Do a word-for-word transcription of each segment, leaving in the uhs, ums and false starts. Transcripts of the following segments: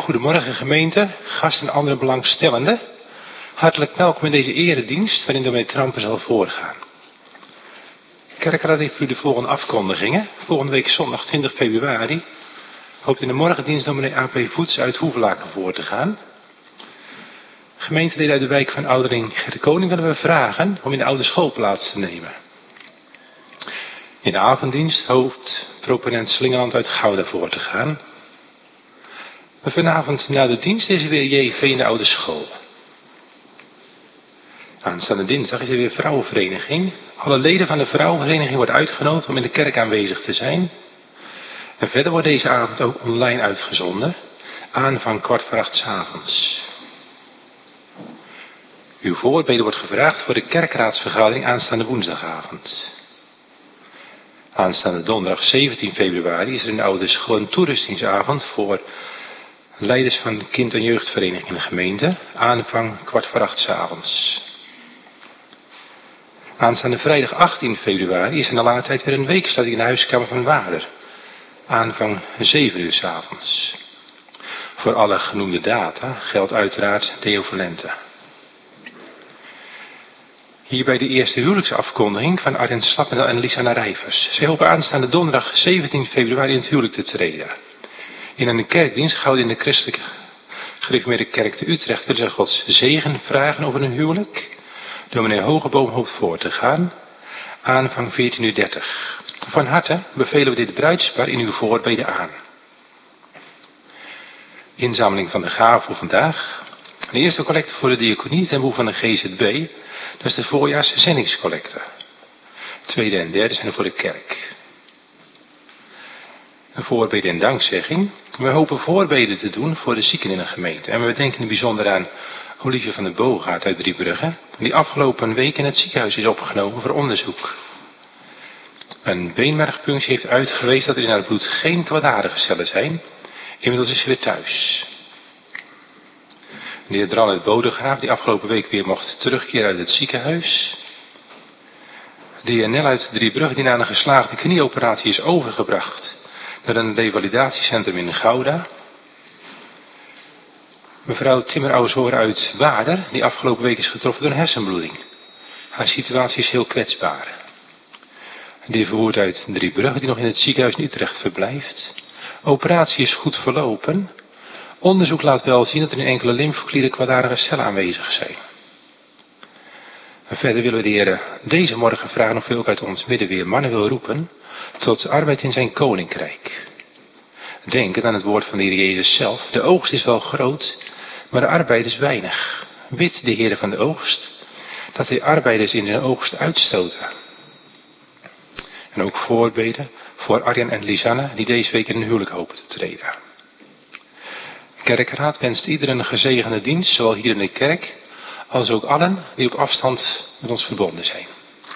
Goedemorgen gemeente, gasten en andere belangstellenden. Hartelijk welkom in deze eredienst waarin dominee Trampen zal voorgaan. Kerkraad heeft u de volgende afkondigingen. Volgende week zondag twintig februari hoopt in de morgendienst dominee A P Voets uit Hoevelaken voor te gaan. Gemeenteleden uit de wijk van Oudering de Koning willen we vragen om in de oude school plaats te nemen. In de avonddienst hoopt proponent Slingeland uit Gouda voor te gaan. Maar vanavond na de dienst is er weer J V in de oude school. Aanstaande dinsdag is er weer vrouwenvereniging. Alle leden van de vrouwenvereniging worden uitgenodigd om in de kerk aanwezig te zijn. En verder wordt deze avond ook online uitgezonden. Aanvang kwart voor acht 's avonds. Uw voorbeden wordt gevraagd voor de kerkraadsvergadering aanstaande woensdagavond. Aanstaande donderdag zeventien februari is er in de oude school een toerustingsavond voor leiders van de kind- en jeugdvereniging in de gemeente. Aanvang kwart voor acht 's avonds. Aanstaande vrijdag achttien februari is in de laatste tijd weer een weeksluiting in de huiskamer van Waarder. Aanvang zeven uur 's avonds. Voor alle genoemde data geldt uiteraard Deo Volente. Hierbij de eerste huwelijksafkondiging van Arjen Slappendal en Lisanna Rijvers. Zij hopen aanstaande donderdag zeventien februari in het huwelijk te treden. In een kerkdienst gehouden in de christelijke gereformeerde kerk te Utrecht willen zij Gods zegen vragen over hun huwelijk. Dominee Hogeboom hoopt voor te gaan. Aanvang veertien uur dertig. Van harte bevelen we dit bruidspar in uw voorbeden aan. Inzameling van de gaven voor vandaag. De eerste collecte voor de diaconie ten behoeve van de G Z B. Dat is de voorjaars zendingscollecte. Tweede en derde zijn er voor de kerk. Een voorbeden en dankzegging. We hopen voorbeden te doen voor de zieken in een gemeente. En we denken in het bijzonder aan Olivier van der Boogaard uit Driebrugge, die afgelopen week in het ziekenhuis is opgenomen voor onderzoek. Een beenmergpunctie heeft uitgewezen dat er in haar bloed geen kwaadaardige cellen zijn. Inmiddels is ze weer thuis. De heer Dran uit Bodegraaf, die afgelopen week weer mocht terugkeren uit het ziekenhuis. De heer Nel uit Driebrugge, die na een geslaagde knieoperatie is overgebracht naar een revalidatiecentrum in Gouda. Mevrouw Timmer-Aushoor uit Waarder, die afgelopen week is getroffen door een hersenbloeding. Haar situatie is heel kwetsbaar. De heer Verwoerd uit Driebrugge, die nog in het ziekenhuis in Utrecht verblijft. Operatie is goed verlopen. Onderzoek laat wel zien dat er in enkele lymfeklieren kwaadaardige cellen aanwezig zijn. En verder willen we de Heer deze morgen vragen of hij ook uit ons midden weer mannen wil roepen tot arbeid in zijn koninkrijk. Denken aan het woord van de Heer Jezus zelf. De oogst is wel groot, maar de arbeid is weinig. Bid de Heer van de oogst dat hij arbeiders in zijn oogst uitstoten. En ook voorbeden voor Arjen en Lisanna die deze week in een huwelijk hopen te treden. De kerkraad wenst iedereen een gezegende dienst, zowel hier in de kerk als ook allen die op afstand met ons verbonden zijn.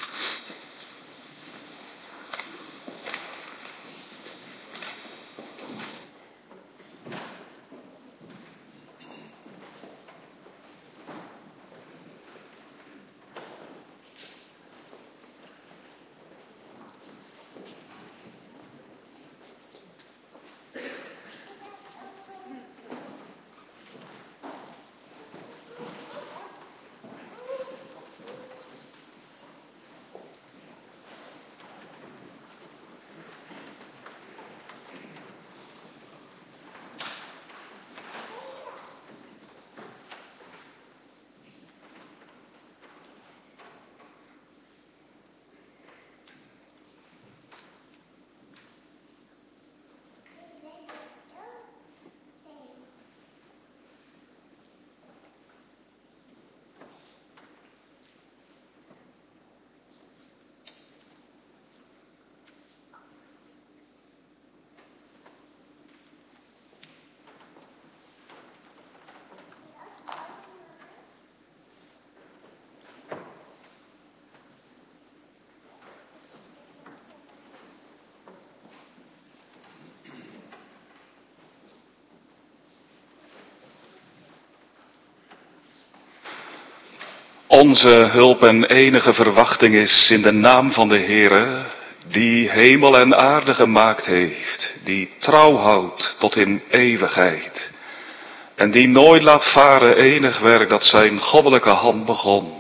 Onze hulp en enige verwachting is in de naam van de Heere, die hemel en aarde gemaakt heeft, die trouw houdt tot in eeuwigheid. en die nooit laat varen enig werk dat zijn goddelijke hand begon.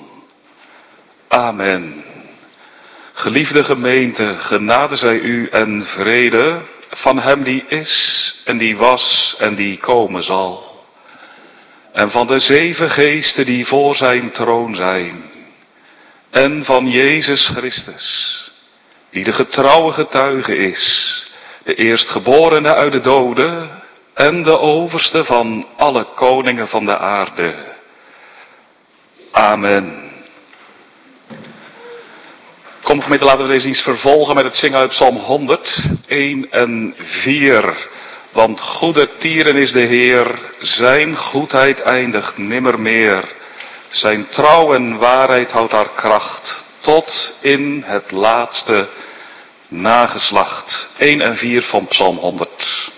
Amen. Geliefde gemeente, genade zij u en vrede van hem die is en die was en die komen zal. En van de zeven geesten die voor zijn troon zijn. En van Jezus Christus, die de getrouwe getuige is, de eerstgeborene uit de doden en de overste van alle koningen van de aarde. Amen. Kom gemeente, laten we deze dienst vervolgen met het zingen uit Psalm honderd, één en vier. Want goede tieren is de Heer, zijn goedheid eindigt nimmer meer. Zijn trouw en waarheid houdt haar kracht, tot in het laatste nageslacht. één en vier van Psalm honderd.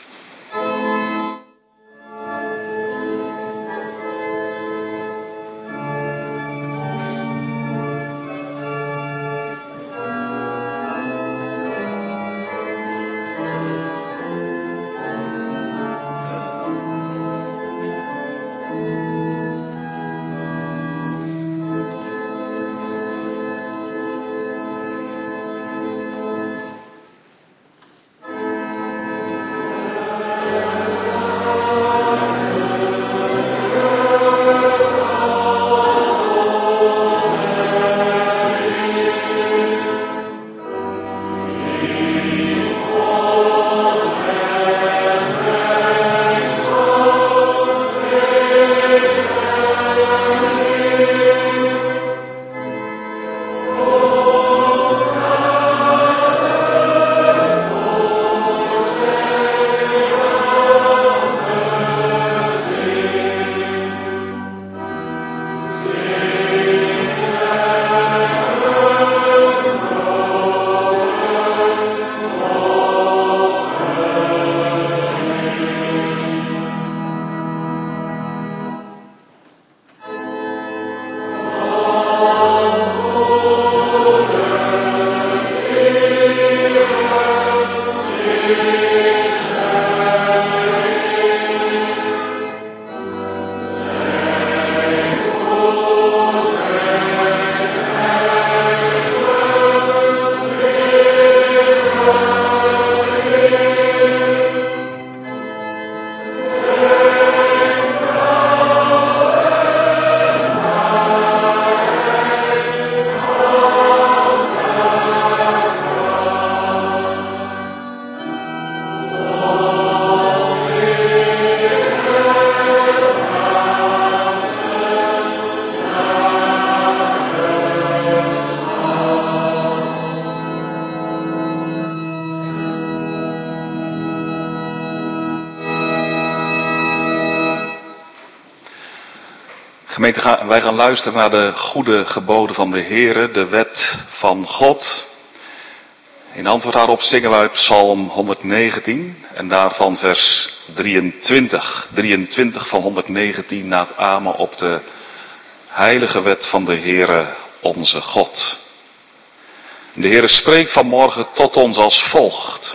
Gemeente, wij gaan luisteren naar de goede geboden van de Heere, de wet van God. In antwoord daarop zingen wij Psalm honderdnegentien en daarvan vers drieëntwintig. drieëntwintig van honderdnegentien na het amen op de heilige wet van de Heere onze God. De Heere spreekt vanmorgen tot ons als volgt.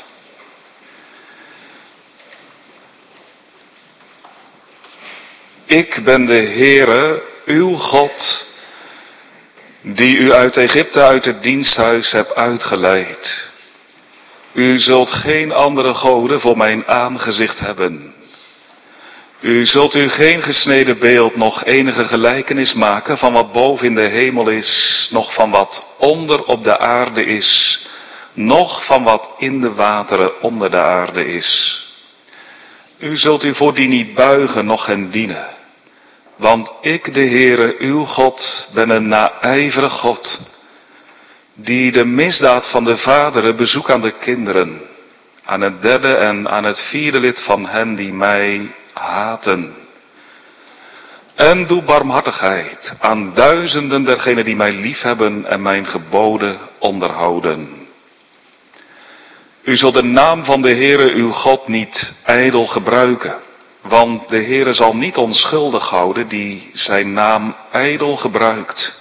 Ik ben de Heere, uw God, die u uit Egypte, uit het diensthuis hebt uitgeleid. U zult geen andere goden voor mijn aangezicht hebben. U zult u geen gesneden beeld, nog enige gelijkenis maken van wat boven in de hemel is, nog van wat onder op de aarde is, noch van wat in de wateren onder de aarde is. U zult u voor die niet buigen, noch hen dienen. Want ik, de Heere, uw God, ben een naijverig God, die de misdaad van de vaderen bezoekt aan de kinderen, aan het derde en aan het vierde lid van hen die mij haten. En doe barmhartigheid aan duizenden dergenen die mij liefhebben en mijn geboden onderhouden. U zult de naam van de Heere uw God niet ijdel gebruiken, want de Heere zal niet onschuldig houden die zijn naam ijdel gebruikt.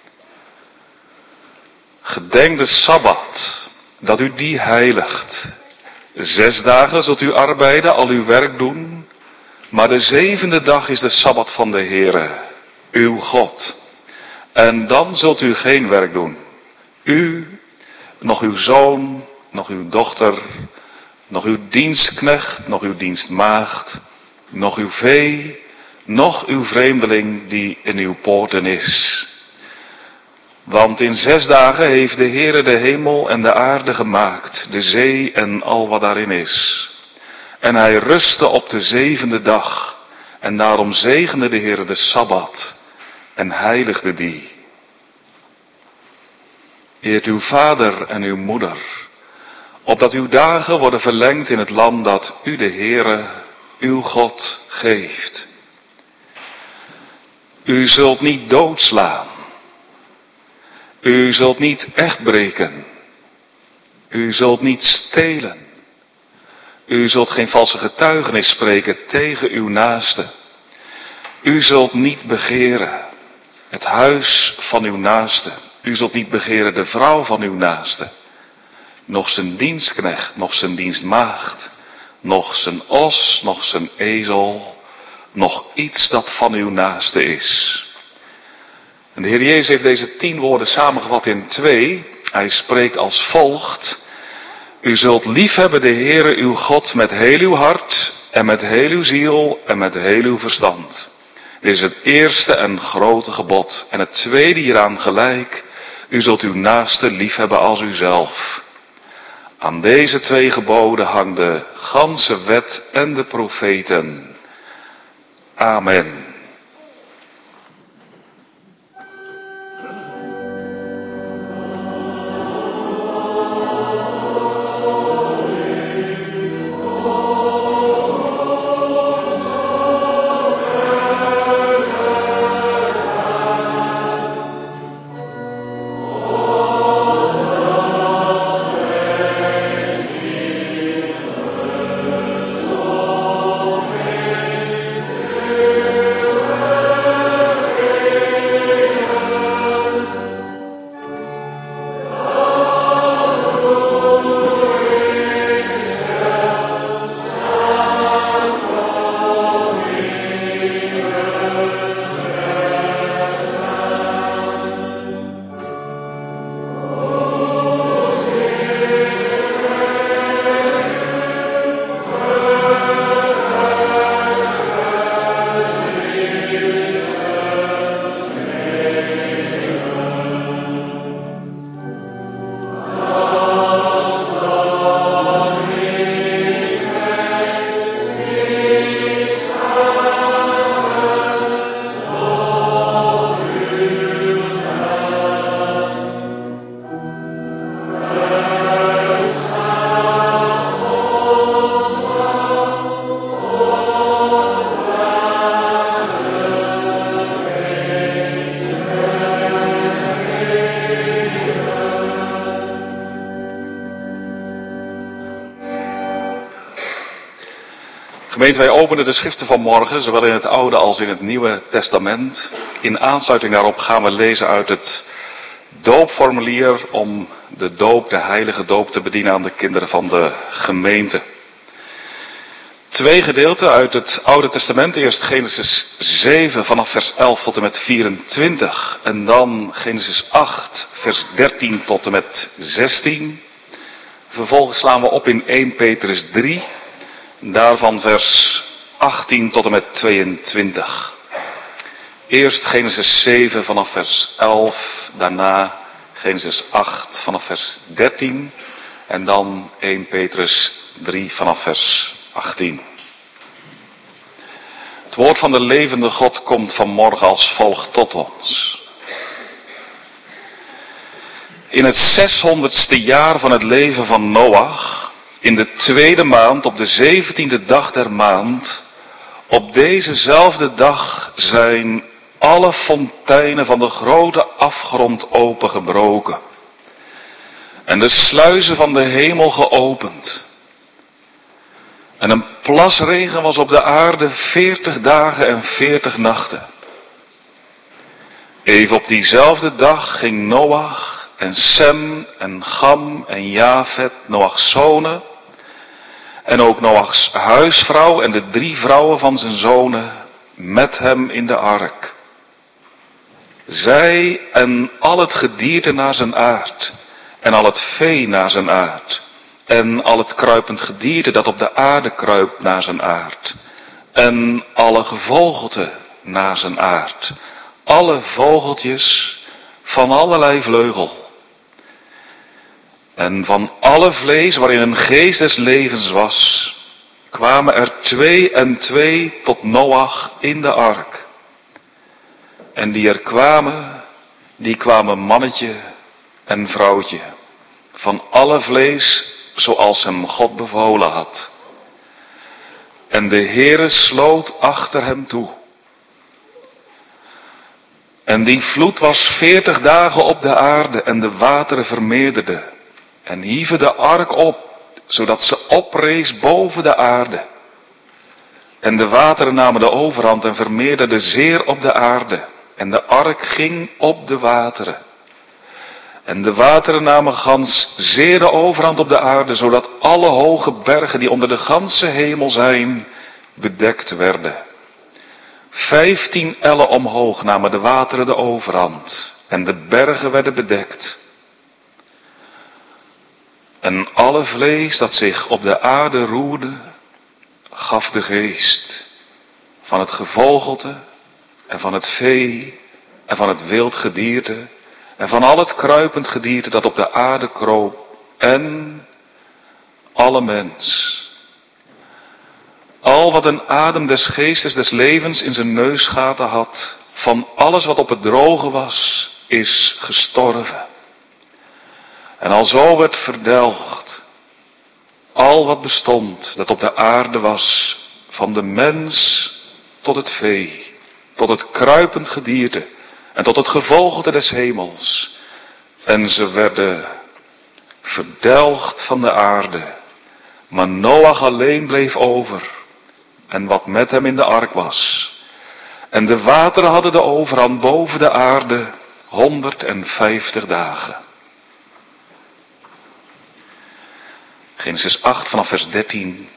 Gedenk de Sabbat, dat u die heiligt. Zes dagen zult u arbeiden, al uw werk doen, Maar de zevende dag is de Sabbat van de Heere, uw God. En dan zult u geen werk doen. U, nog uw zoon, nog uw dochter, nog uw dienstknecht, nog uw dienstmaagd, nog uw vee, nog uw vreemdeling die in uw poorten is. Want in zes dagen heeft de Heere de hemel en de aarde gemaakt, de zee en al wat daarin is. En hij rustte op de zevende dag, en daarom zegende de Heere de Sabbat en heiligde die. Eert uw vader en uw moeder, opdat uw dagen worden verlengd in het land dat u de Heere, uw God, geeft. U zult niet doodslaan. U zult niet echtbreken. U zult niet stelen. U zult geen valse getuigenis spreken tegen uw naaste. U zult niet begeren het huis van uw naaste. U zult niet begeren de vrouw van uw naaste. Nog zijn dienstknecht, nog zijn dienstmaagd. Nog zijn os, nog zijn ezel. Nog iets dat van uw naaste is. En de Heer Jezus heeft deze tien woorden samengevat in twee. Hij spreekt als volgt. U zult liefhebben de Heere uw God met heel uw hart en met heel uw ziel en met heel uw verstand. Dit is het eerste en grote gebod. En het tweede hieraan gelijk. U zult uw naaste liefhebben als uzelf. Aan deze twee geboden hangt de ganse wet en de profeten. Amen. Gemeente, wij openen de schriften van morgen, zowel in het Oude als in het Nieuwe Testament. In aansluiting daarop gaan we lezen uit het doopformulier om de doop, de heilige doop, te bedienen aan de kinderen van de gemeente. Twee gedeelten uit het Oude Testament. Eerst Genesis zeven vanaf vers elf tot en met vierentwintig. En dan Genesis acht vers dertien tot en met zestien. Vervolgens slaan we op in eerste Petrus drie. Daarvan vers achttien tot en met tweeëntwintig. Eerst Genesis zeven vanaf vers elf. Daarna Genesis acht vanaf vers dertien. En dan eerste Petrus drie vanaf vers achttien. Het woord van de levende God komt vanmorgen als volgt tot ons. In het zeshonderdste jaar van het leven van Noach, in de tweede maand, op de zeventiende dag der maand, op dezezelfde dag zijn alle fonteinen van de grote afgrond opengebroken. En de sluizen van de hemel geopend. En een plasregen was op de aarde veertig dagen en veertig nachten. Even op diezelfde dag ging Noach en Sem en Gam en Jafet, Noach's zonen, En ook Noachs huisvrouw en de drie vrouwen van zijn zonen met hem in de ark. Zij en al het gedierte naar zijn aard. En al het vee naar zijn aard. En al het kruipend gedierte dat op de aarde kruipt naar zijn aard. En alle gevogelte naar zijn aard. Alle vogeltjes van allerlei vleugel. En van alle vlees waarin een geest des levens was, kwamen er twee en twee tot Noach in de ark. En die er kwamen, die kwamen mannetje en vrouwtje. Van alle vlees zoals hem God bevolen had. En de Heere sloot achter hem toe. En die vloed was veertig dagen op de aarde en de wateren vermeerderden. En hieven de ark op, zodat ze oprees boven de aarde. En de wateren namen de overhand en vermeerderden zeer op de aarde. En de ark ging op de wateren. En de wateren namen gans zeer de overhand op de aarde, zodat alle hoge bergen die onder de ganse hemel zijn, bedekt werden. Vijftien ellen omhoog namen de wateren de overhand. En de bergen werden bedekt. En alle vlees dat zich op de aarde roerde, gaf de geest. Van het gevogelte en van het vee en van het wild gedierte en van al het kruipend gedierte dat op de aarde kroop en alle mens. Al wat een adem des geestes des levens in zijn neusgaten had, van alles wat op het droge was, is gestorven. En alzo werd verdelgd al wat bestond dat op de aarde was, van de mens tot het vee, tot het kruipend gedierte en tot het gevogelte des hemels. En ze werden verdelgd van de aarde, maar Noach alleen bleef over en wat met hem in de ark was. En de wateren hadden de overhand boven de aarde honderdvijftig dagen. Genesis acht vanaf vers dertien.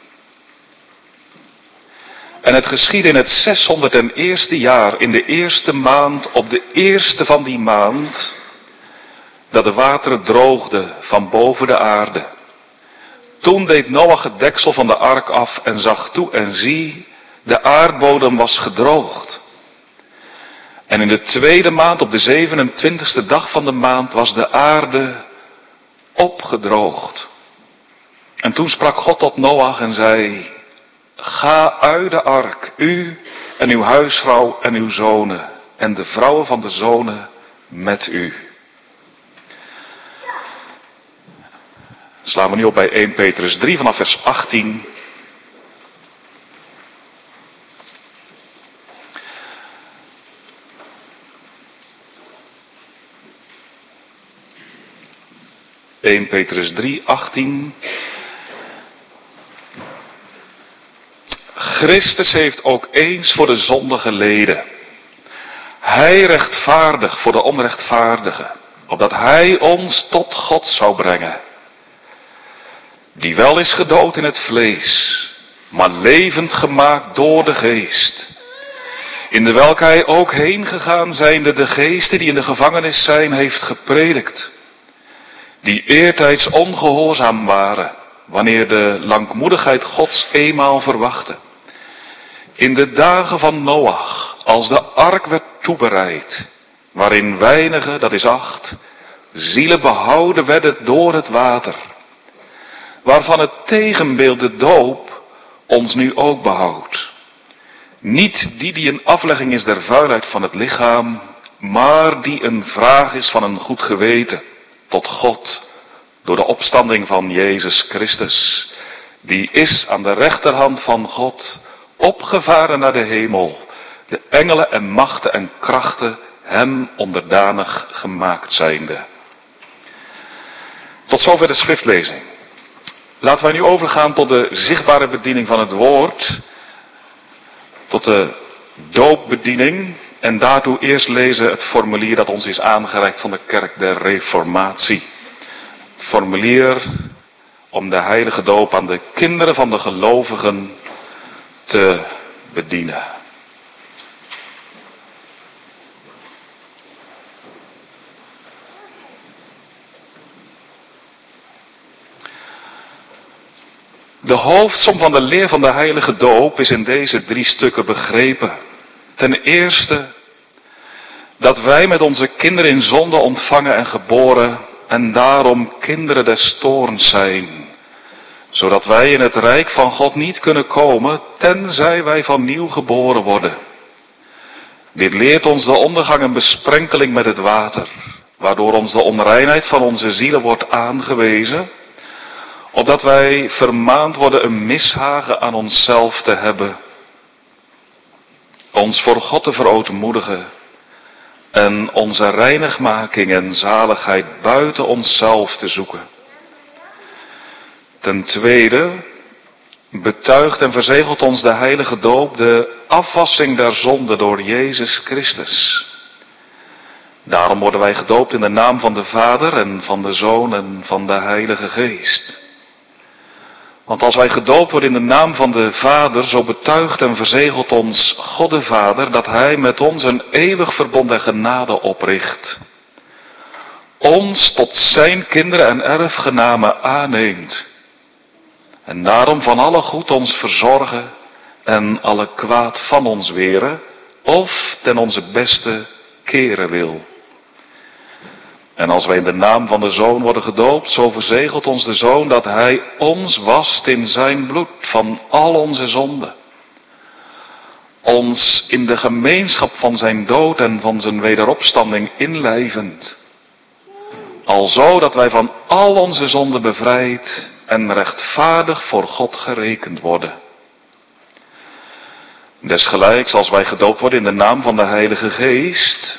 En het geschiedde in het zeshonderd en eerste jaar, in de eerste maand, op de eerste van die maand, dat de wateren droogden van boven de aarde. Toen deed Noach het deksel van de ark af en zag toe en zie, de aardbodem was gedroogd. En in de tweede maand, op de zevenentwintigste dag van de maand, was de aarde opgedroogd. En toen sprak God tot Noach en zei, ga uit de ark, u en uw huisvrouw en uw zonen, en de vrouwen van de zonen met u. Slaan we nu op bij eerste Petrus drie vanaf vers achttien. eerste Petrus drie, achttien. Christus heeft ook eens voor de zonde geleden. Hij rechtvaardig voor de onrechtvaardigen, opdat hij ons tot God zou brengen. Die wel is gedood in het vlees, maar levend gemaakt door de geest. In de welke hij ook heen gegaan zijnde de geesten die in de gevangenis zijn heeft gepredikt. Die eertijds ongehoorzaam waren, wanneer de langmoedigheid Gods eenmaal verwachtte. In de dagen van Noach, als de ark werd toebereid, waarin weinige, dat is acht, zielen behouden werden door het water. Waarvan het tegenbeeld, de doop, ons nu ook behoudt. Niet die die een aflegging is der vuilheid van het lichaam, maar die een vraag is van een goed geweten tot God, door de opstanding van Jezus Christus. Die is aan de rechterhand van God, opgevaren naar de hemel, de engelen en machten en krachten hem onderdanig gemaakt zijnde. Tot zover de schriftlezing. Laten wij nu overgaan tot de zichtbare bediening van het woord, tot de doopbediening, en daartoe eerst lezen het formulier dat ons is aangereikt van de Kerk der Reformatie. Het formulier om de heilige doop aan de kinderen van de gelovigen te bedienen. De hoofdsom van de leer van de heilige doop is in deze drie stukken begrepen. Ten eerste dat wij met onze kinderen in zonde ontvangen en geboren en daarom kinderen des toorns zijn. Zodat wij in het rijk van God niet kunnen komen tenzij wij van nieuw geboren worden. Dit leert ons de ondergang en besprenkeling met het water, waardoor ons de onreinheid van onze zielen wordt aangewezen, opdat wij vermaand worden een mishagen aan onszelf te hebben, ons voor God te verootmoedigen en onze reinigmaking en zaligheid buiten onszelf te zoeken. Ten tweede betuigt en verzegelt ons de heilige doop de afwassing der zonde door Jezus Christus. Daarom worden wij gedoopt in de naam van de Vader en van de Zoon en van de Heilige Geest. Want als wij gedoopt worden in de naam van de Vader, zo betuigt en verzegelt ons God de Vader dat Hij met ons een eeuwig verbond en genade opricht. Ons tot zijn kinderen en erfgenamen aanneemt. En daarom van alle goed ons verzorgen en alle kwaad van ons weren, of ten onze beste keren wil. En als wij in de naam van de Zoon worden gedoopt, zo verzegelt ons de Zoon dat Hij ons wast in zijn bloed van al onze zonden. Ons in de gemeenschap van zijn dood en van zijn wederopstanding inlijvend. Alzo dat wij van al onze zonden bevrijd en rechtvaardig voor God gerekend worden. Desgelijks als wij gedoopt worden in de naam van de Heilige Geest,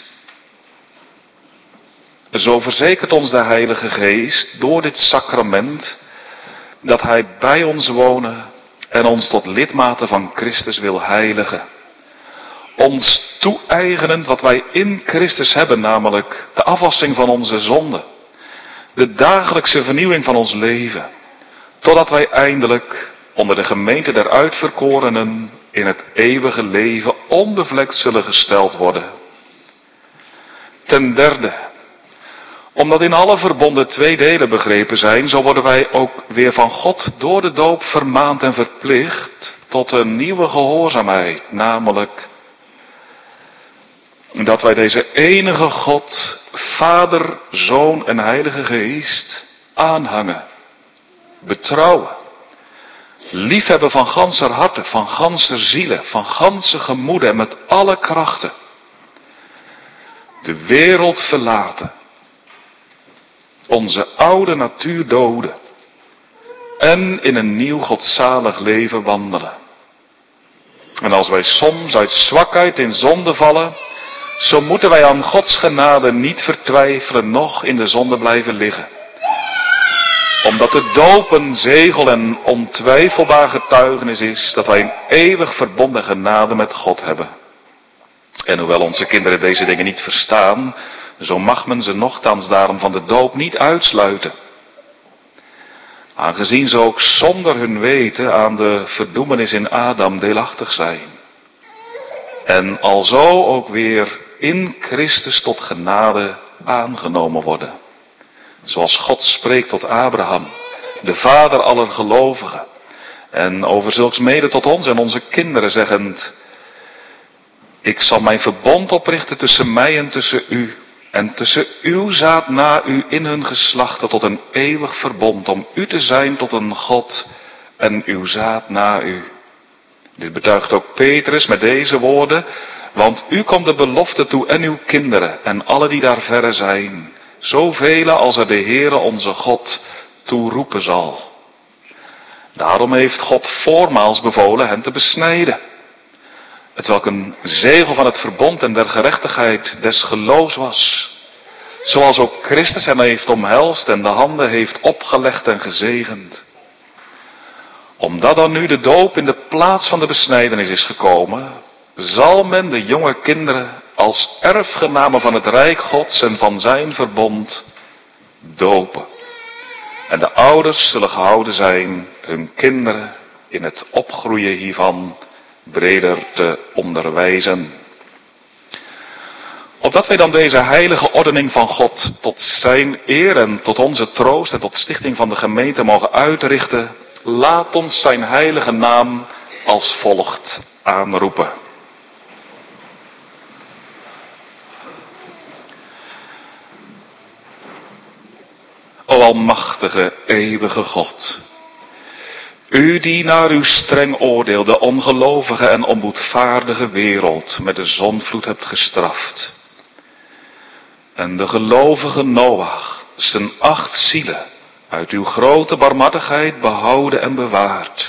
zo verzekert ons de Heilige Geest door dit sacrament dat Hij bij ons wonen en ons tot lidmaten van Christus wil heiligen. Ons toe-eigenend wat wij in Christus hebben, namelijk de afwassing van onze zonden, de dagelijkse vernieuwing van ons leven, totdat wij eindelijk onder de gemeente der uitverkorenen in het eeuwige leven onbevlekt zullen gesteld worden. Ten derde, omdat in alle verbonden twee delen begrepen zijn, zo worden wij ook weer van God door de doop vermaand en verplicht tot een nieuwe gehoorzaamheid, namelijk dat wij deze enige God, Vader, Zoon en Heilige Geest aanhangen, betrouwen, liefhebben van ganser harte, van ganser zielen, van ganse gemoeden en met alle krachten, de wereld verlaten, onze oude natuur doden en in een nieuw godzalig leven wandelen. En als wij soms uit zwakheid in zonde vallen, zo moeten wij aan Gods genade niet vertwijfelen, noch in de zonde blijven liggen. Omdat de doop een zegel en ontwijfelbaar getuigenis is dat wij een eeuwig verbonden genade met God hebben. En hoewel onze kinderen deze dingen niet verstaan, zo mag men ze nochtans daarom van de doop niet uitsluiten. Aangezien ze ook zonder hun weten aan de verdoemenis in Adam deelachtig zijn. En alzo ook weer in Christus tot genade aangenomen worden. Zoals God spreekt tot Abraham, de vader aller gelovigen. En over zulks mede tot ons en onze kinderen zeggend: ik zal mijn verbond oprichten tussen mij en tussen u. En tussen uw zaad na u in hun geslachten tot een eeuwig verbond. Om u te zijn tot een God en uw zaad na u. Dit betuigt ook Petrus met deze woorden. Want u komt de belofte toe en uw kinderen en alle die daar verre zijn. Zoveel als er de Heere onze God toeroepen zal. Daarom heeft God voormaals bevolen hen te besnijden. Hetwelk een zegel van het verbond en der gerechtigheid des geloofs was. Zoals ook Christus hen heeft omhelst en de handen heeft opgelegd en gezegend. Omdat dan nu de doop in de plaats van de besnijdenis is gekomen, zal men de jonge kinderen als erfgenamen van het rijk Gods en van zijn verbond dopen. En de ouders zullen gehouden zijn hun kinderen in het opgroeien hiervan breder te onderwijzen. Opdat wij dan deze heilige ordening van God tot zijn eer en tot onze troost en tot stichting van de gemeente mogen uitrichten, laat ons zijn heilige naam als volgt aanroepen. O almachtige, eeuwige God, u die naar uw streng oordeel de ongelovige en onboedvaardige wereld met de zondvloed hebt gestraft, en de gelovige Noach zijn acht zielen uit uw grote barmhartigheid behouden en bewaard.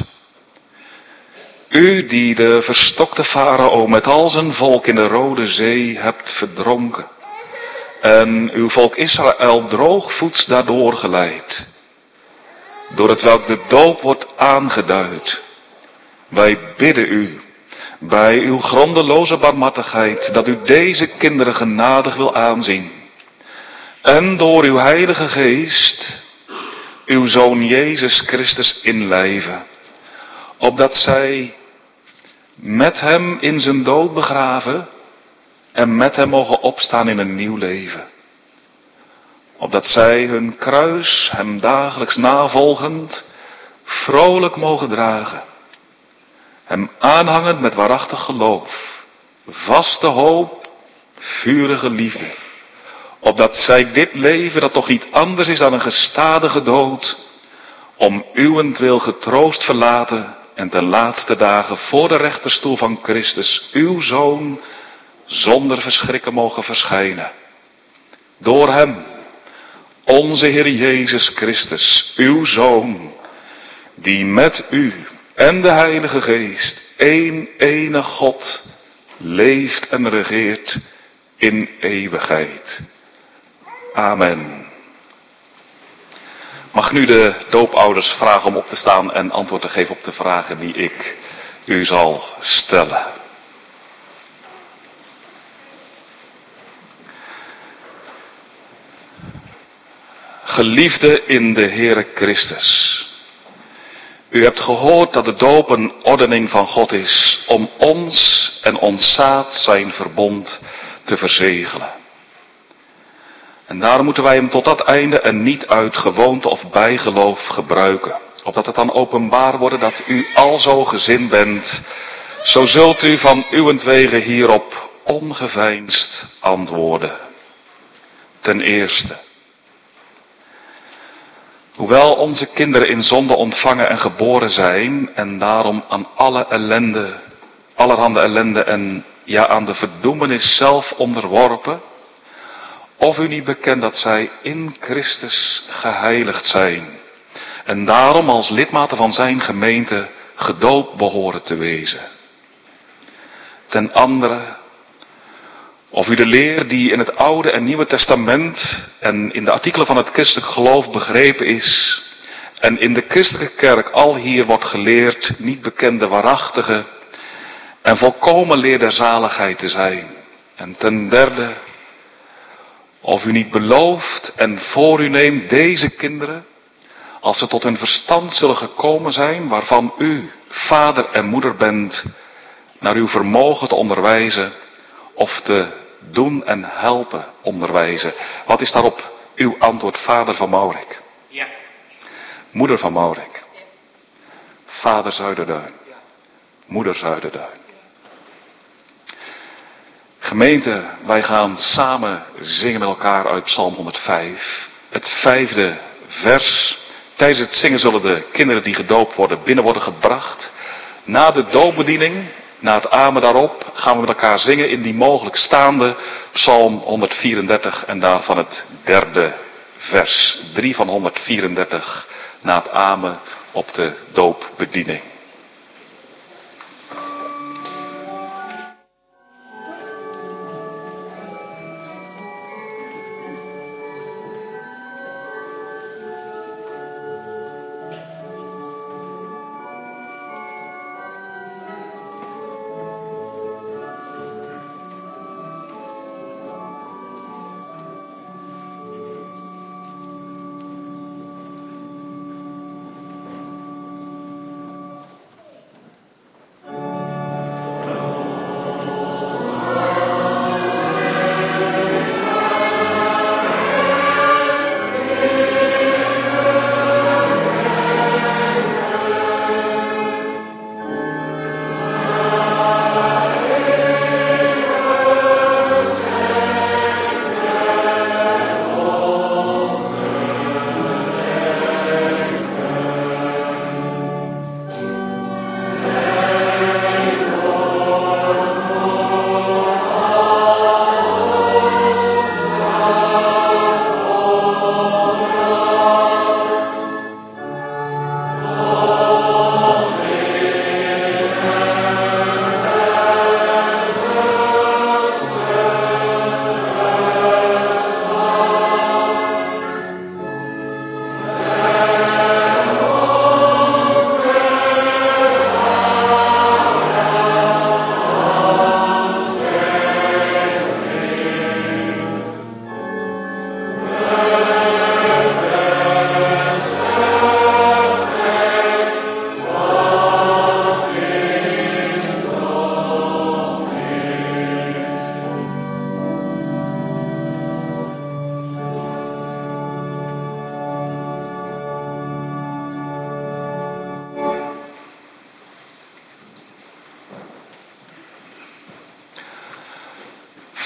U die de verstokte farao met al zijn volk in de Rode Zee hebt verdronken en uw volk Israël droogvoets daardoor geleid, door het welk de doop wordt aangeduid. Wij bidden u bij uw grondeloze barmhartigheid dat u deze kinderen genadig wil aanzien en door uw heilige geest uw Zoon Jezus Christus inlijven, opdat zij met hem in zijn dood begraven en met hem mogen opstaan in een nieuw leven. Opdat zij hun kruis hem dagelijks navolgend vrolijk mogen dragen, hem aanhangend met waarachtig geloof, vaste hoop, vurige liefde. Opdat zij dit leven, dat toch niet anders is dan een gestadige dood, om uwentwil getroost verlaten en ten laatste dagen voor de rechterstoel van Christus, uw Zoon, zonder verschrikken mogen verschijnen. Door hem, onze Heer Jezus Christus, uw Zoon, die met u en de Heilige Geest, één enige God, leeft en regeert in eeuwigheid. Amen. Mag nu de doopouders vragen om op te staan en antwoord te geven op de vragen die ik u zal stellen. Geliefde in de Heere Christus, u hebt gehoord dat de doop een ordening van God is om ons en ons zaad zijn verbond te verzegelen. En daarom moeten wij hem tot dat einde en niet uit gewoonte of bijgeloof gebruiken. Opdat het dan openbaar wordt dat u alzo gezind bent, zo zult u van uwentwege hierop ongeveinsd antwoorden. Ten eerste, hoewel onze kinderen in zonde ontvangen en geboren zijn en daarom aan alle ellende, allerhande ellende en ja aan de verdoemenis zelf onderworpen, of u niet bekend dat zij in Christus geheiligd zijn en daarom als lidmaten van zijn gemeente gedoopt behoren te wezen. Ten andere, of u de leer die in het Oude en Nieuwe Testament en in de artikelen van het christelijk geloof begrepen is en in de christelijke kerk al hier wordt geleerd niet bekende waarachtige en volkomen leer der zaligheid te zijn. En ten derde, of u niet belooft en voor u neemt deze kinderen, als ze tot hun verstand zullen gekomen zijn, waarvan u vader en moeder bent, naar uw vermogen te onderwijzen of te doen en helpen onderwijzen. Wat is daarop uw antwoord, vader van Maurik? Ja. Moeder van Maurik? Ja. Vader Zuiderduin? Ja. Moeder Zuiderduin? Gemeente, wij gaan samen zingen met elkaar uit Psalm honderdvijf. Het vijfde vers. Tijdens het zingen zullen de kinderen die gedoopt worden binnen worden gebracht. Na de doopbediening, na het amen daarop, gaan we met elkaar zingen in die mogelijk staande Psalm honderdvierendertig en daarvan het derde vers. drie van honderdvierendertig na het amen op de doopbediening.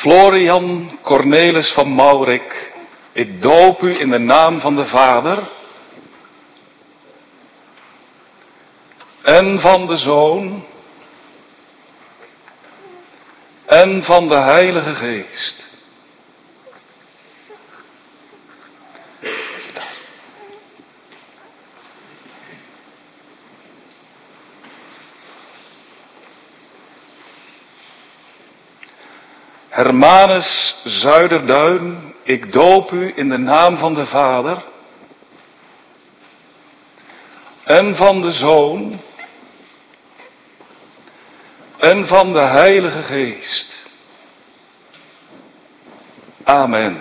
Florian Cornelis van Maurik, ik doop u in de naam van de Vader en van de Zoon en van de Heilige Geest. Hermanus Zuiderduin, ik doop u in de naam van de Vader en van de Zoon en van de Heilige Geest. Amen.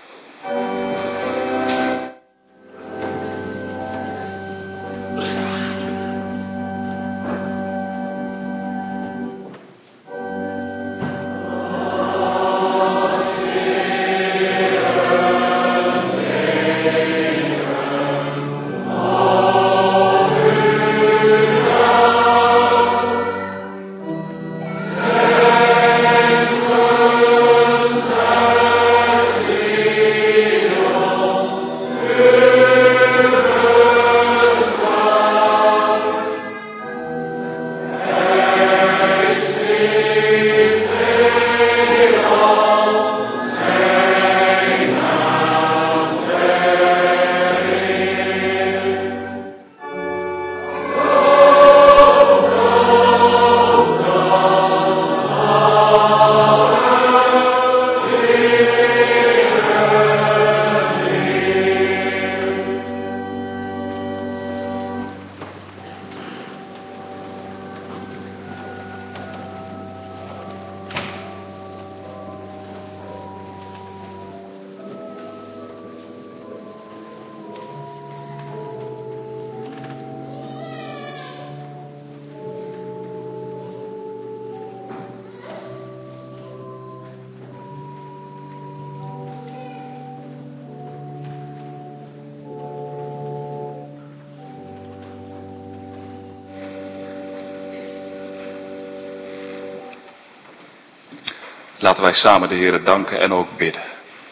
Laten wij samen de Heere danken en ook bidden.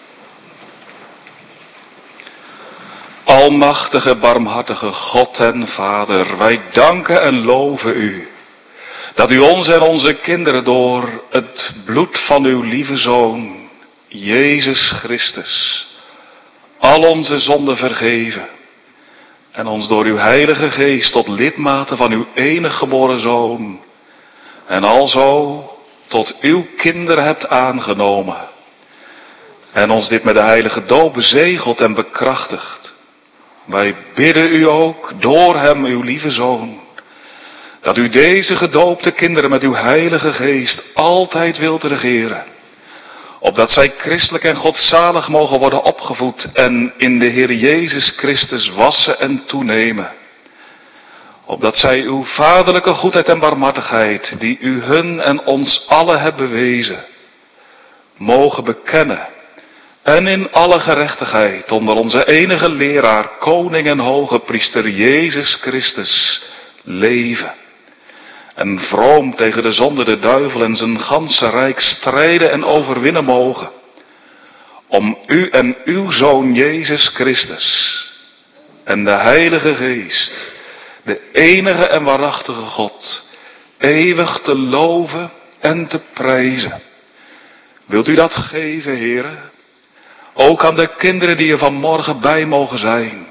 Almachtige, barmhartige God en Vader, wij danken en loven u, dat u ons en onze kinderen door het bloed van uw lieve Zoon, Jezus Christus, al onze zonden vergeven en ons door uw Heilige Geest tot lidmaten van uw enig geboren Zoon en alzo tot uw kinderen hebt aangenomen en ons dit met de heilige doop bezegeld en bekrachtigd. Wij bidden u ook door hem, uw lieve Zoon, dat u deze gedoopte kinderen met uw Heilige Geest altijd wilt regeren, opdat zij christelijk en godzalig mogen worden opgevoed en in de Heer Jezus Christus wassen en toenemen, opdat zij uw vaderlijke goedheid en barmhartigheid, die u hun en ons allen hebt bewezen, mogen bekennen en in alle gerechtigheid onder onze enige leraar, koning en hoge priester Jezus Christus leven. En vroom tegen de zonde, de duivel en zijn ganse rijk strijden en overwinnen mogen. Om u en uw Zoon Jezus Christus en de Heilige Geest, de enige en waarachtige God, eeuwig te loven en te prijzen. Wilt u dat geven, Heere? Ook aan de kinderen die er vanmorgen bij mogen zijn.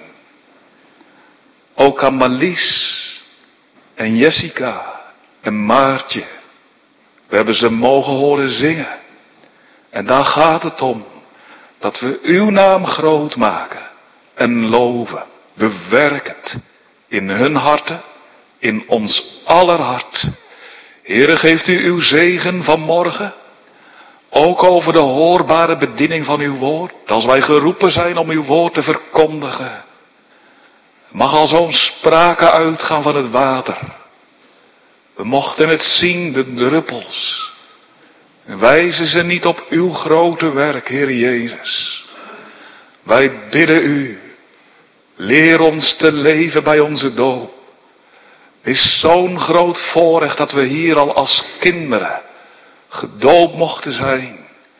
Ook aan Marlies en Jessica en Maartje. We hebben ze mogen horen zingen. En daar gaat het om. Dat we uw naam groot maken en loven. Bewerk het in hun harten, in ons aller hart. Heere, geeft u uw zegen vanmorgen. Ook over de hoorbare bediening van uw woord. Als wij geroepen zijn om uw woord te verkondigen. Mag al zo'n sprake uitgaan van het water. We mochten het zien, de druppels. Wijzen ze niet op uw grote werk, Heer Jezus. Wij bidden u. Leer ons te leven bij onze doop. Het is zo'n groot voorrecht dat we hier al als kinderen gedoopt mochten zijn.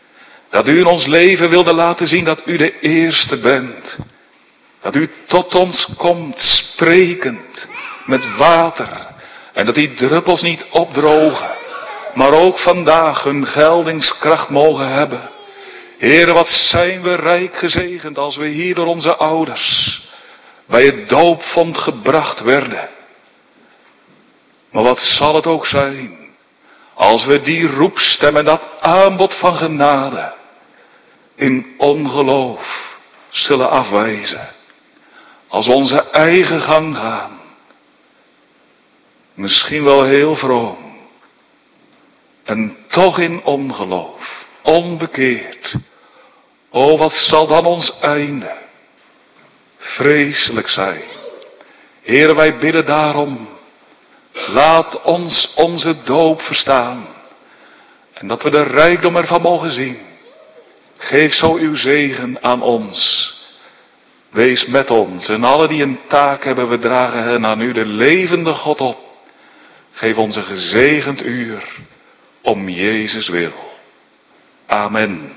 Dat u in ons leven wilde laten zien dat u de eerste bent. Dat u tot ons komt, sprekend, met water. En dat die druppels niet opdrogen, maar ook vandaag hun geldingskracht mogen hebben. Heere, wat zijn we rijk gezegend als we hier door onze ouders bij het doopvond gebracht werden. Maar wat zal het ook zijn, als we die roepstem en dat aanbod van genade in ongeloof zullen afwijzen. Als we onze eigen gang gaan. Misschien wel heel vroom. En toch in ongeloof. Onbekeerd. O, wat zal dan ons einde vreselijk zijn. Heere, wij bidden daarom. Laat ons onze doop verstaan. En dat we de rijkdom ervan mogen zien. Geef zo uw zegen aan ons. Wees met ons. En alle die een taak hebben, we dragen hen aan u, de levende God, op. Geef ons een gezegend uur. Om Jezus wil. Amen.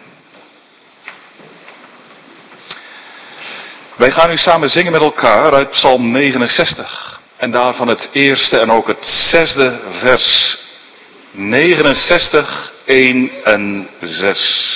Wij gaan nu samen zingen met elkaar uit Psalm negenenzestig. En daarvan het eerste en ook het zesde vers. negenenzestig, één en zes.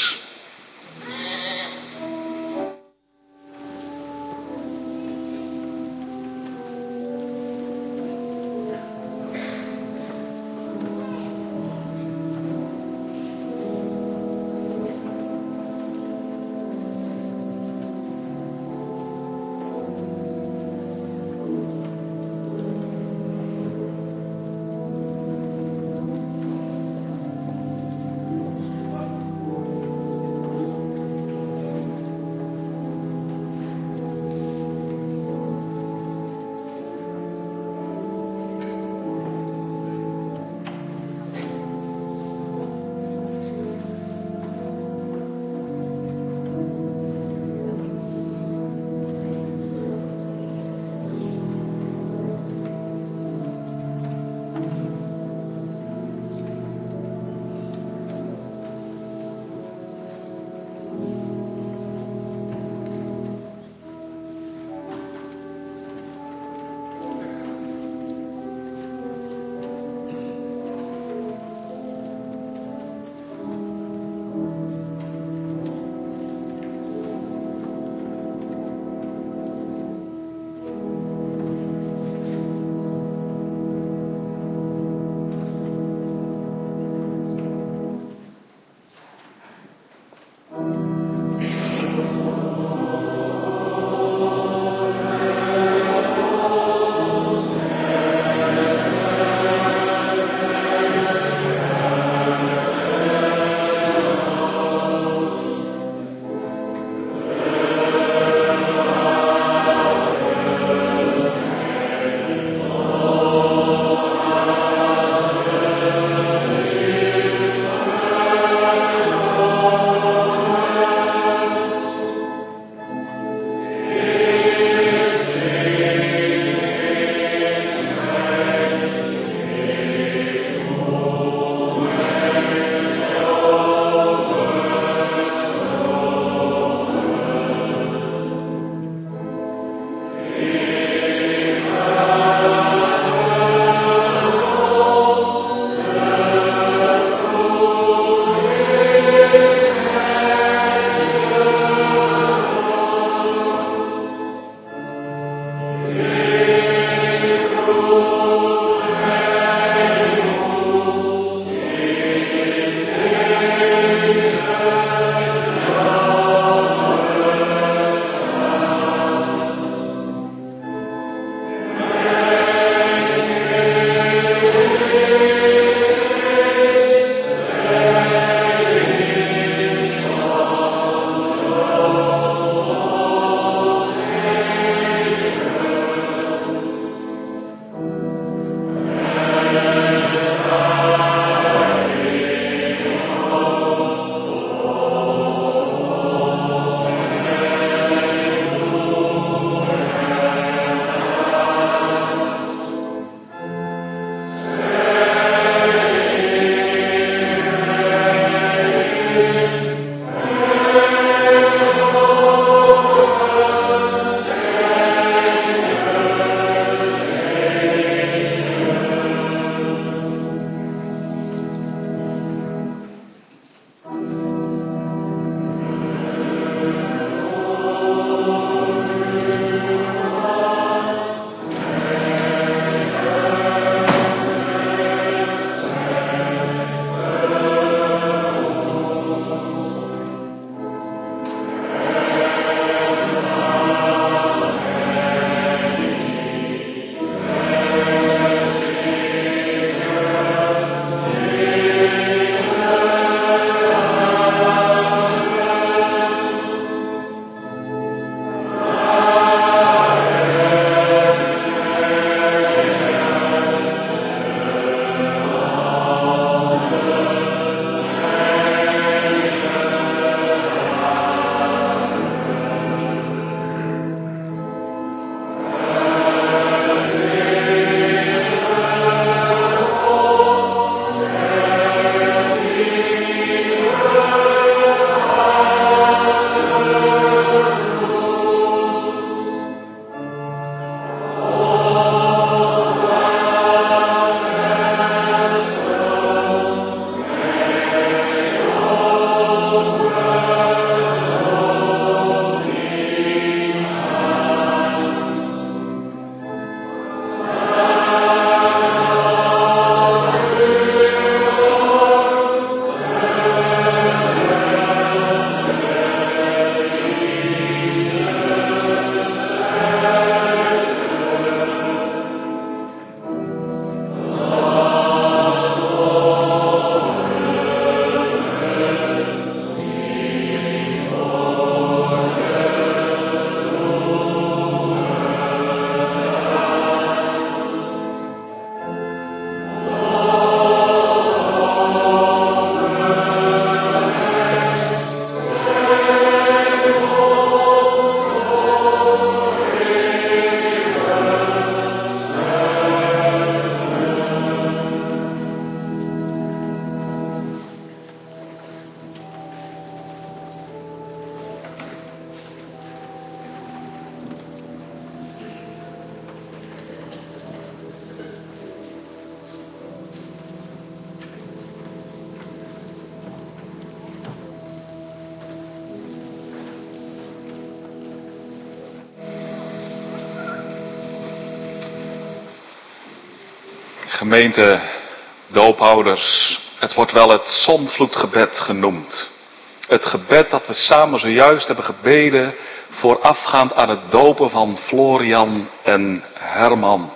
Gemeente doophouders, het wordt wel het zondvloedgebed genoemd. Het gebed dat we samen zojuist hebben gebeden voorafgaand aan het dopen van Florian en Herman.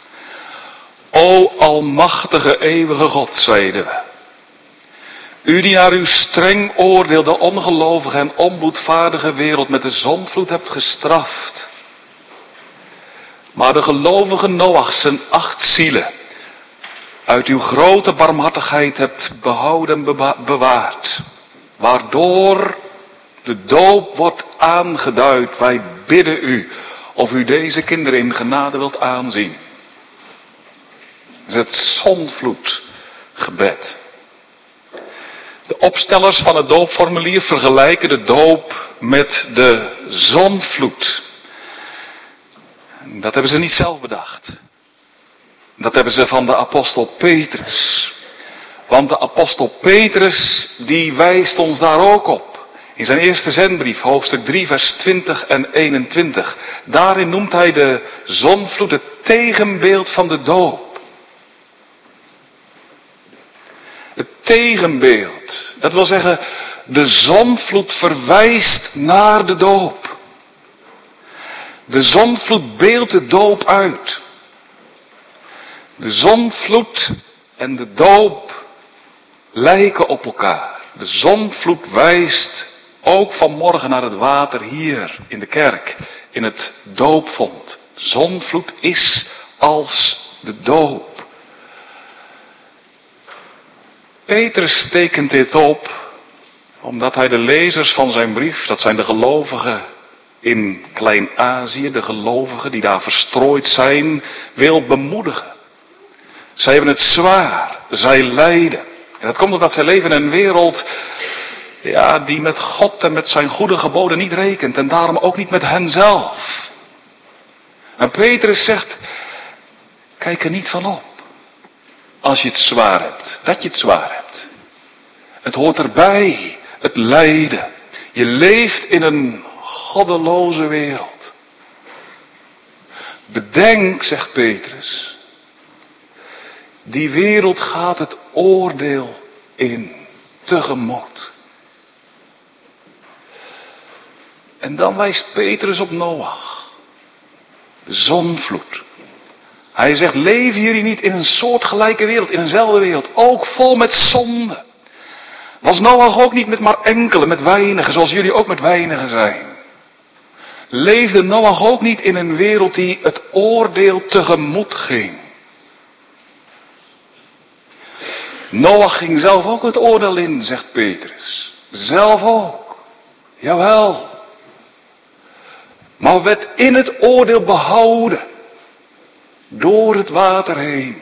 O almachtige eeuwige God, zeiden we. U die naar uw streng oordeel de ongelovige en onboedvaardige wereld met de zondvloed hebt gestraft. Maar de gelovige Noach zijn acht zielen uit uw grote barmhartigheid hebt behouden en bewa- bewaard. Waardoor de doop wordt aangeduid. Wij bidden u of u deze kinderen in genade wilt aanzien. Dat is het zondvloedgebed. De opstellers van het doopformulier vergelijken de doop met de zondvloed. Dat hebben ze niet zelf bedacht. Dat hebben ze van de apostel Petrus. Want de apostel Petrus, die wijst ons daar ook op. In zijn eerste zendbrief, hoofdstuk drie, vers twintig en eenentwintig. Daarin noemt hij de zondvloed het tegenbeeld van de doop. Het tegenbeeld. Dat wil zeggen, de zondvloed verwijst naar de doop. De zondvloed beeldt de doop uit. De zondvloed en de doop lijken op elkaar. De zondvloed wijst ook vanmorgen naar het water hier in de kerk, in het doopvont. Zondvloed is als de doop. Petrus tekent dit op omdat hij de lezers van zijn brief, dat zijn de gelovigen in Klein-Azië, de gelovigen die daar verstrooid zijn, wil bemoedigen. Zij hebben het zwaar, zij lijden. En dat komt omdat zij leven in een wereld ja, die met God en met zijn goede geboden niet rekent. En daarom ook niet met henzelf. En Petrus zegt, kijk er niet van op. Als je het zwaar hebt, dat je het zwaar hebt. Het hoort erbij, het lijden. Je leeft in een goddeloze wereld. Bedenk, zegt Petrus, die wereld gaat het oordeel in, tegemoet. En dan wijst Petrus op Noach, de zondvloed. Hij zegt, leven jullie niet in een soortgelijke wereld, in eenzelfde wereld, ook vol met zonde? Was Noach ook niet met maar enkele, met weinigen, zoals jullie ook met weinigen zijn? Leefde Noach ook niet in een wereld die het oordeel tegemoet ging? Noach ging zelf ook het oordeel in, zegt Petrus. Zelf ook. Jawel. Maar werd in het oordeel behouden. Door het water heen.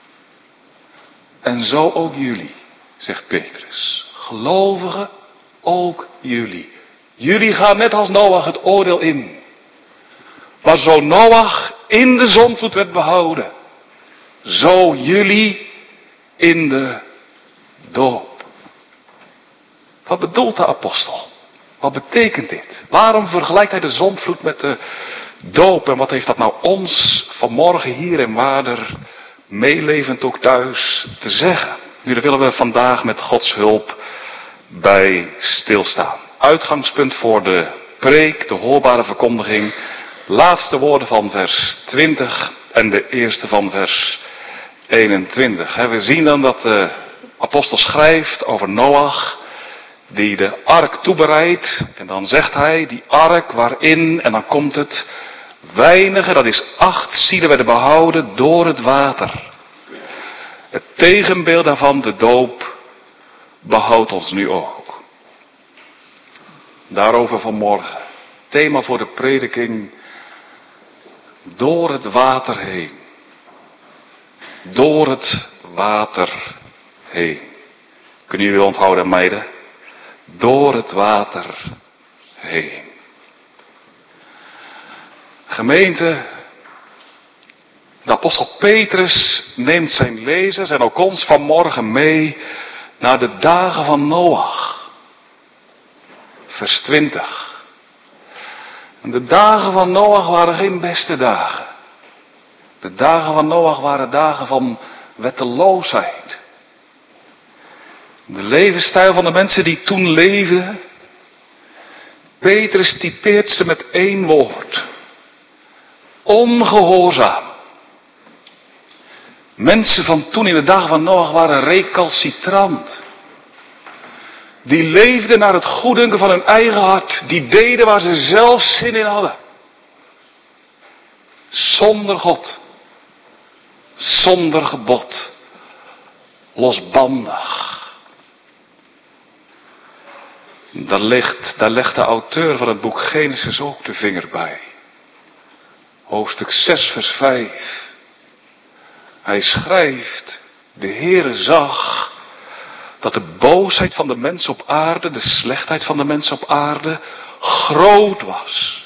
En zo ook jullie, zegt Petrus. Gelovigen, ook jullie. Jullie gaan net als Noach het oordeel in. Maar zo Noach in de zondvloed werd behouden. Zo jullie in de doop. Wat bedoelt de apostel? Wat betekent dit? Waarom vergelijkt hij de zondvloed met de doop? En wat heeft dat nou ons vanmorgen hier in Waarder, meelevend ook thuis, te zeggen? Nu, daar willen we vandaag met Gods hulp bij stilstaan. Uitgangspunt voor de preek, de hoorbare verkondiging. Laatste woorden van vers twintig en de eerste van vers eenentwintig. We zien dan dat de apostel schrijft over Noach, die de ark toebereidt. En dan zegt hij, die ark waarin, en dan komt het, weinigen, dat is acht zielen werden behouden door het water. Het tegenbeeld daarvan, de doop, behoudt ons nu ook. Daarover vanmorgen. Thema voor de prediking, door het water heen. Door het water heen. Kunnen jullie onthouden, meiden? Door het water heen. Gemeente, de apostel Petrus neemt zijn lezers en ook ons vanmorgen mee naar de dagen van Noach. Vers twintig. En de dagen van Noach waren geen beste dagen. De dagen van Noach waren dagen van wetteloosheid. De levensstijl van de mensen die toen leefden. Petrus typeert ze met één woord. Ongehoorzaam. Mensen van toen in de dagen van Noach waren recalcitrant. Die leefden naar het goeddunken van hun eigen hart. Die deden waar ze zelf zin in hadden. Zonder God. Zonder gebod. Losbandig. Daar legt, daar legt de auteur van het boek Genesis ook de vinger bij. Hoofdstuk zes vers vijf. Hij schrijft, de Heere zag dat de boosheid van de mens op aarde, de slechtheid van de mens op aarde, groot was.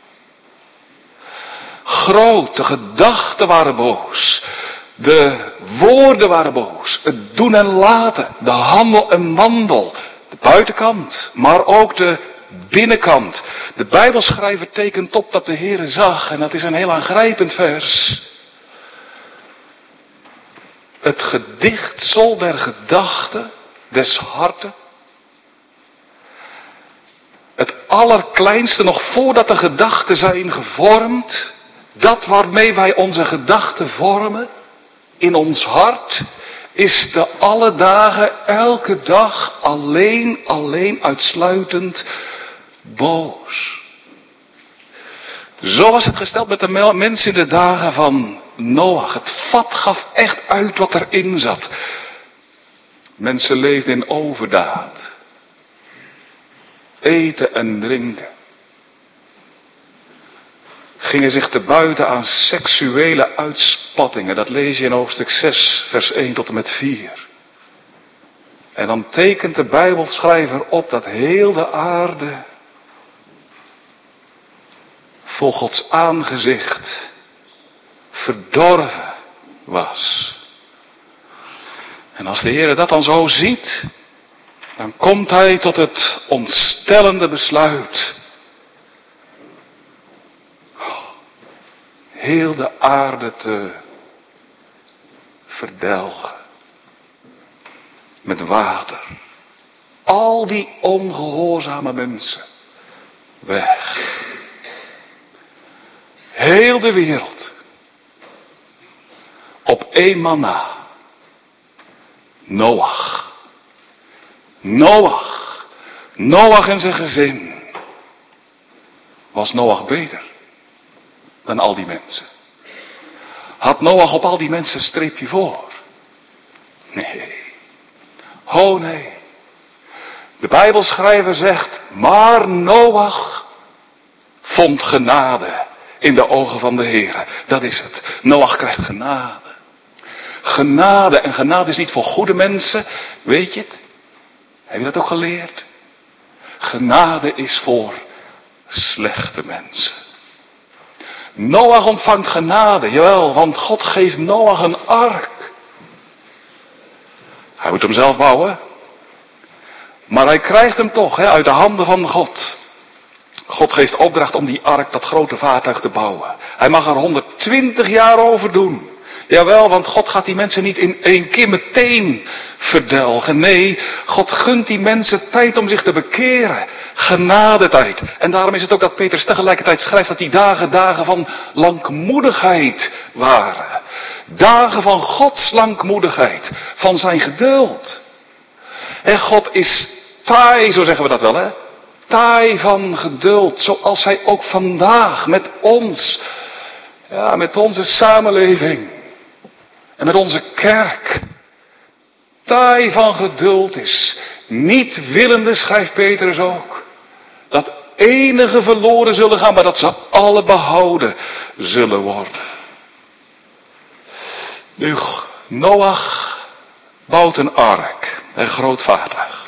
Groot, de gedachten waren boos. De woorden waren boos. Het doen en laten, de handel en wandel. De buitenkant, maar ook de binnenkant. De Bijbelschrijver tekent op dat de Heere zag, en dat is een heel aangrijpend vers. Het gedichtsel der gedachten, des harten. Het allerkleinste, nog voordat de gedachten zijn gevormd. Dat waarmee wij onze gedachten vormen, in ons hart, is de alle dagen, elke dag, alleen, alleen, uitsluitend boos. Zo was het gesteld met de mensen in de dagen van Noach. Het vat gaf echt uit wat erin zat. Mensen leefden in overdaad. Eten en drinken. Gingen zich te buiten aan seksuele uitspattingen. Dat lees je in hoofdstuk zes, vers één tot en met vier. En dan tekent de Bijbelschrijver op dat heel de aarde voor Gods aangezicht verdorven was. En als de Heer dat dan zo ziet, dan komt hij tot het ontstellende besluit. Heel de aarde te verdelgen. Met water. Al die ongehoorzame mensen. Weg. Heel de wereld. Op één man na. Noach. Noach. Noach en zijn gezin. Was Noach beter dan al die mensen? Had Noach op al die mensen een streepje voor? Nee. Oh nee. De Bijbelschrijver zegt, maar Noach vond genade in de ogen van de Heere. Dat is het. Noach krijgt genade. Genade. En genade is niet voor goede mensen. Weet je het? Heb je dat ook geleerd? Genade is voor slechte mensen. Noach ontvangt genade. Jawel, want God geeft Noach een ark. Hij moet hem zelf bouwen. Maar hij krijgt hem toch, hè, uit de handen van God. God geeft opdracht om die ark, dat grote vaartuig, te bouwen. Hij mag er honderdtwintig jaar over doen. Jawel, want God gaat die mensen niet in één keer meteen verdelgen. Nee, God gunt die mensen tijd om zich te bekeren. Genadetijd. En daarom is het ook dat Petrus tegelijkertijd schrijft dat die dagen dagen van langmoedigheid waren. Dagen van Gods langmoedigheid. Van zijn geduld. En God is taai, zo zeggen we dat wel, hè? Taai van geduld. Zoals hij ook vandaag met ons, ja, met onze samenleving en met onze kerk, taai van geduld is. Niet willende, schrijft Petrus ook, dat enige verloren zullen gaan, maar dat ze alle behouden zullen worden. Nu, Noach bouwt een ark, een groot vaartuig.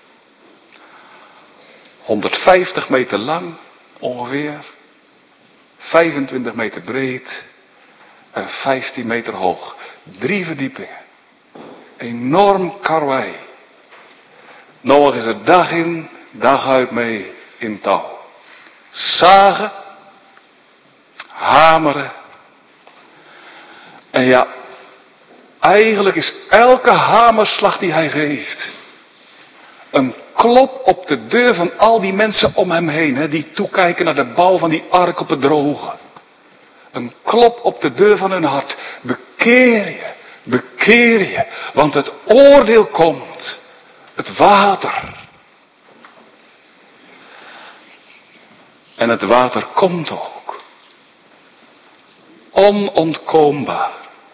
honderdvijftig meter lang ongeveer, vijfentwintig meter breed en vijftien meter hoog. Drie verdiepingen. Enorm karwei. Noach is er dag in, dag uit mee in touw. Zagen, hameren. En ja, Eigenlijk is elke hamerslag die hij geeft een klop op de deur van al die mensen om hem heen, hè, die toekijken naar de bouw van die ark op het droge. Een klop op de deur van hun hart. Bekeer je, bekeer je, want het oordeel komt. Het water. En het water komt ook. Onontkoombaar.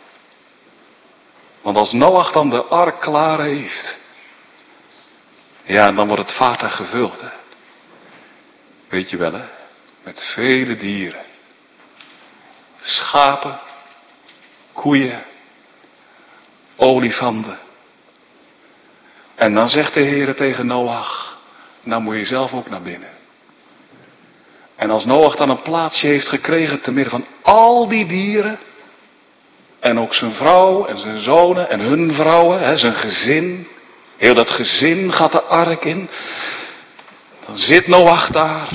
Want als Noach dan de ark klaar heeft, ja, dan wordt het vaartuig gevuld, hè. Weet je wel, hè? Met vele dieren. Schapen, koeien, olifanten. En dan zegt de Heere tegen Noach, nou moet je zelf ook naar binnen. En als Noach dan een plaatsje heeft gekregen te midden van al die dieren, en ook zijn vrouw en zijn zonen en hun vrouwen, hè, zijn gezin, heel dat gezin gaat de ark in, dan zit Noach daar.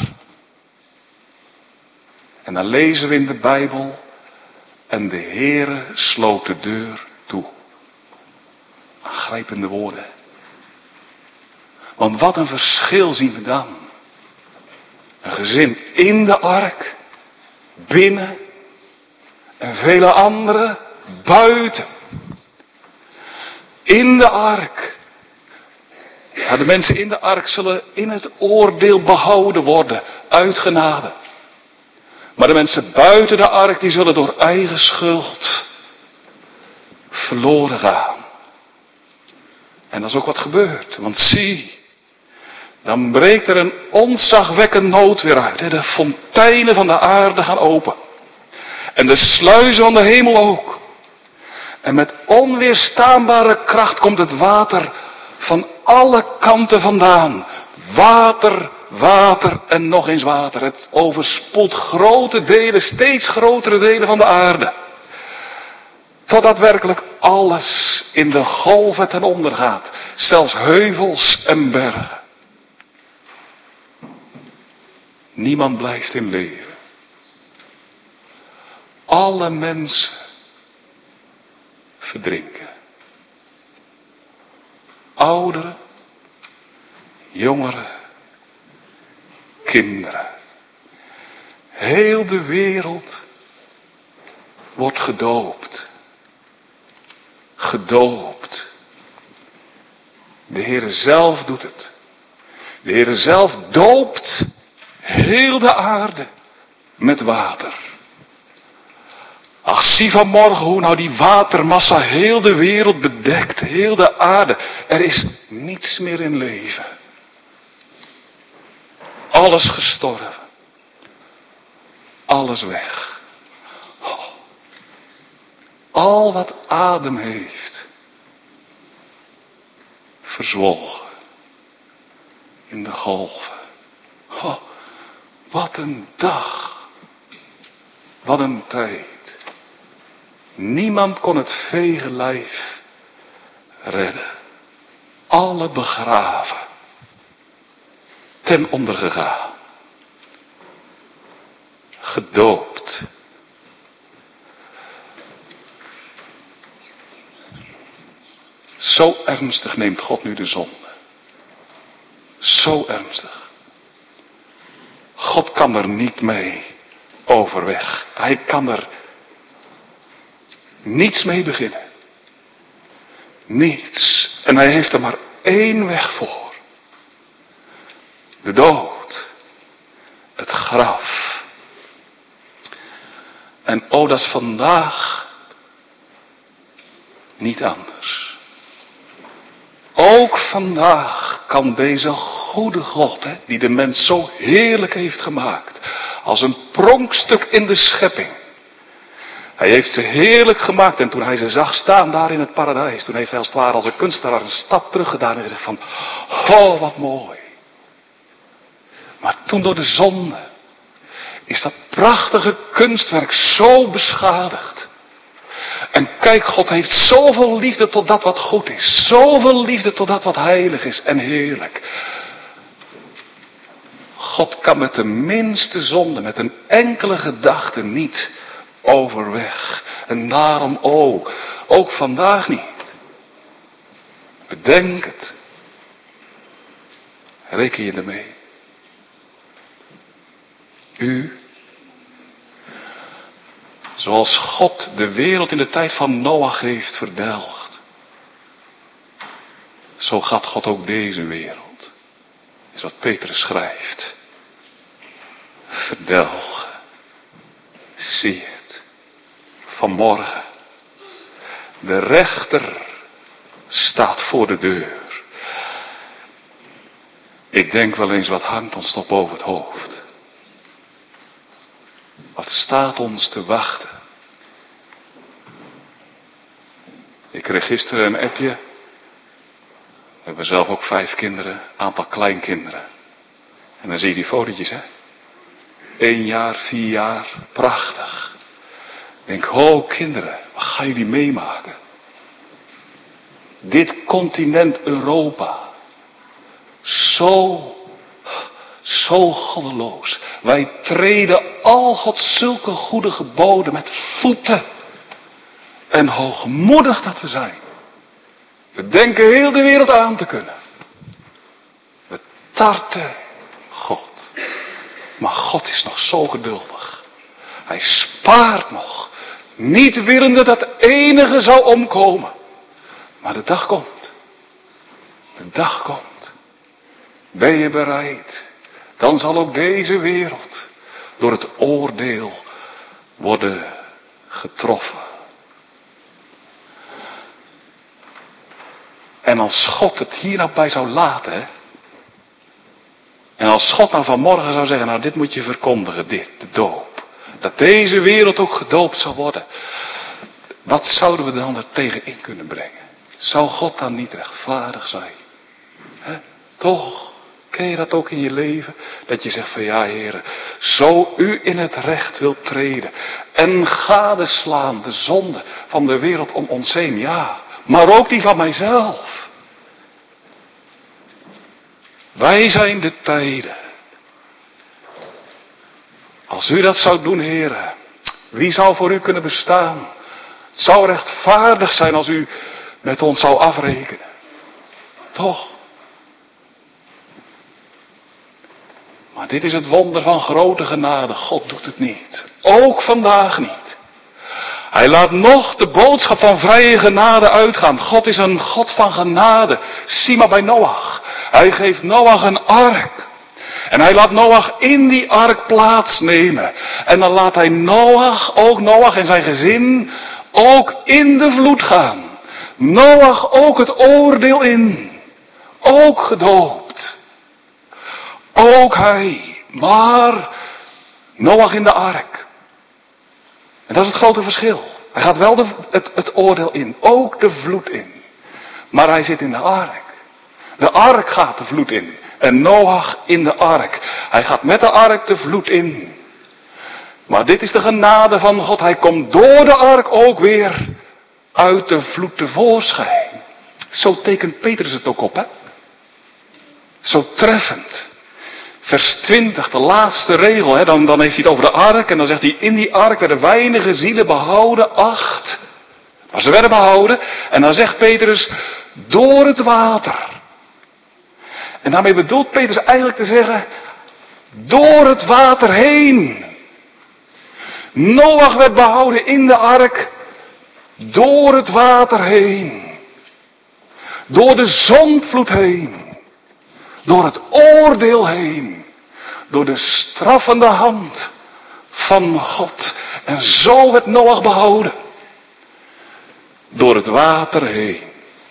En dan lezen we in de Bijbel, en de Heere sloot de deur toe. Aangrijpende woorden. Want wat een verschil zien we dan. Een gezin in de ark, binnen, en vele anderen buiten. In de ark. Ja, de mensen in de ark zullen in het oordeel behouden worden, uit genade. Maar de mensen buiten de ark, die zullen door eigen schuld verloren gaan. En dat is ook wat gebeurt. Want zie, dan breekt er een ontzagwekkend noodweer uit. De fonteinen van de aarde gaan open. En de sluizen van de hemel ook. En met onweerstaanbare kracht komt het water van alle kanten vandaan. Water, water en nog eens water. Het overspoelt grote delen, steeds grotere delen van de aarde. Totdat werkelijk alles in de golven ten onder gaat. Zelfs heuvels en bergen. Niemand blijft in leven. Alle mensen verdrinken. Ouderen, jongeren, kinderen. Heel de wereld wordt gedoopt. Gedoopt. De Heere zelf doet het. De Heere zelf doopt heel de aarde met water. Ach, zie vanmorgen hoe nou die watermassa heel de wereld bedekt, heel de aarde. Er is niets meer in leven. Alles gestorven. Alles weg. Oh. Al wat adem heeft. Verzwolgen. In de golven. Oh, wat een dag. Wat een tijd. Niemand kon het vege lijf redden. Alle begraven. Ten onder gegaan. Gedoopt. Zo ernstig neemt God nu de zonde. Zo ernstig. God kan er niet mee overweg. Hij kan er niets mee beginnen. Niets. En hij heeft er maar één weg voor. De dood. Het graf. En o, dat is vandaag niet anders. Ook vandaag kan deze goede God, hè, die de mens zo heerlijk heeft gemaakt, als een pronkstuk in de schepping. Hij heeft ze heerlijk gemaakt en toen hij ze zag staan daar in het paradijs, toen heeft hij als het ware als een kunstenaar een stap terug gedaan en gezegd van, oh wat mooi. Maar toen door de zonde is dat prachtige kunstwerk zo beschadigd. En kijk, God heeft zoveel liefde tot dat wat goed is. Zoveel liefde tot dat wat heilig is en heerlijk. God kan met de minste zonde, met een enkele gedachte niet overweg. En daarom ook, ook vandaag niet. Bedenk het. Reken je ermee? U, zoals God de wereld in de tijd van Noach heeft verdelgd, zo gaat God ook deze wereld. Is wat Petrus schrijft. Verdelgen. Zie het. Vanmorgen. De rechter staat voor de deur. Ik denk wel eens, wat hangt ons toch boven het hoofd? Wat staat ons te wachten? Ik kreeg gisteren een appje. We hebben zelf ook vijf kinderen, aantal kleinkinderen. En dan zie je die fotootjes, hè. Eén jaar, vier jaar, prachtig. Ik denk, oh kinderen, wat gaan jullie meemaken? Dit continent Europa. Zo, zo goddeloos. Wij treden al Gods zulke goede geboden met voeten. En hoogmoedig dat we zijn. We denken heel de wereld aan te kunnen. We tarten God. Maar God is nog zo geduldig. Hij spaart nog. Niet willende dat enige zou omkomen. Maar de dag komt. De dag komt. Ben je bereid? Dan zal ook deze wereld door het oordeel worden getroffen. En als God het hier nou bij zou laten, hè? En als God nou vanmorgen zou zeggen, nou dit moet je verkondigen, dit, de doop. Dat deze wereld ook gedoopt zal worden. Wat zouden we dan er tegen in kunnen brengen? Zou God dan niet rechtvaardig zijn? Hè? Toch? Ken je dat ook in je leven? Dat je zegt van ja heren, zo u in het recht wilt treden. En gadeslaan de zonde van de wereld om ons heen. Ja, maar ook die van mijzelf. Wij zijn de tijden. Als u dat zou doen, heren, wie zou voor u kunnen bestaan? Het zou rechtvaardig zijn als u met ons zou afrekenen. Toch? Maar dit is het wonder van grote genade. God doet het niet. Ook vandaag niet. Hij laat nog de boodschap van vrije genade uitgaan. God is een God van genade. Zie maar bij Noach. Hij geeft Noach een ark. En hij laat Noach in die ark plaatsnemen. En dan laat hij Noach, ook Noach en zijn gezin, ook in de vloed gaan. Noach ook het oordeel in. Ook gedoopt. Ook hij. Maar Noach in de ark. En dat is het grote verschil. Hij gaat wel de, het, het oordeel in. Ook de vloed in. Maar hij zit in de ark. De ark gaat de vloed in. En Noach in de ark. Hij gaat met de ark de vloed in. Maar dit is de genade van God. Hij komt door de ark ook weer uit de vloed tevoorschijn. Zo tekent Petrus het ook op, hè? Zo treffend. Vers twintig, de laatste regel, hè? Dan, dan heeft hij het over de ark. En dan zegt hij, in die ark werden weinige zielen behouden, acht. Maar ze werden behouden. En dan zegt Petrus, door het water. En daarmee bedoelt Petrus eigenlijk te zeggen, door het water heen. Noach werd behouden in de ark, door het water heen. Door de zondvloed heen. Door het oordeel heen. Door de straffende hand van God. En zo werd Noach behouden. Door het water heen.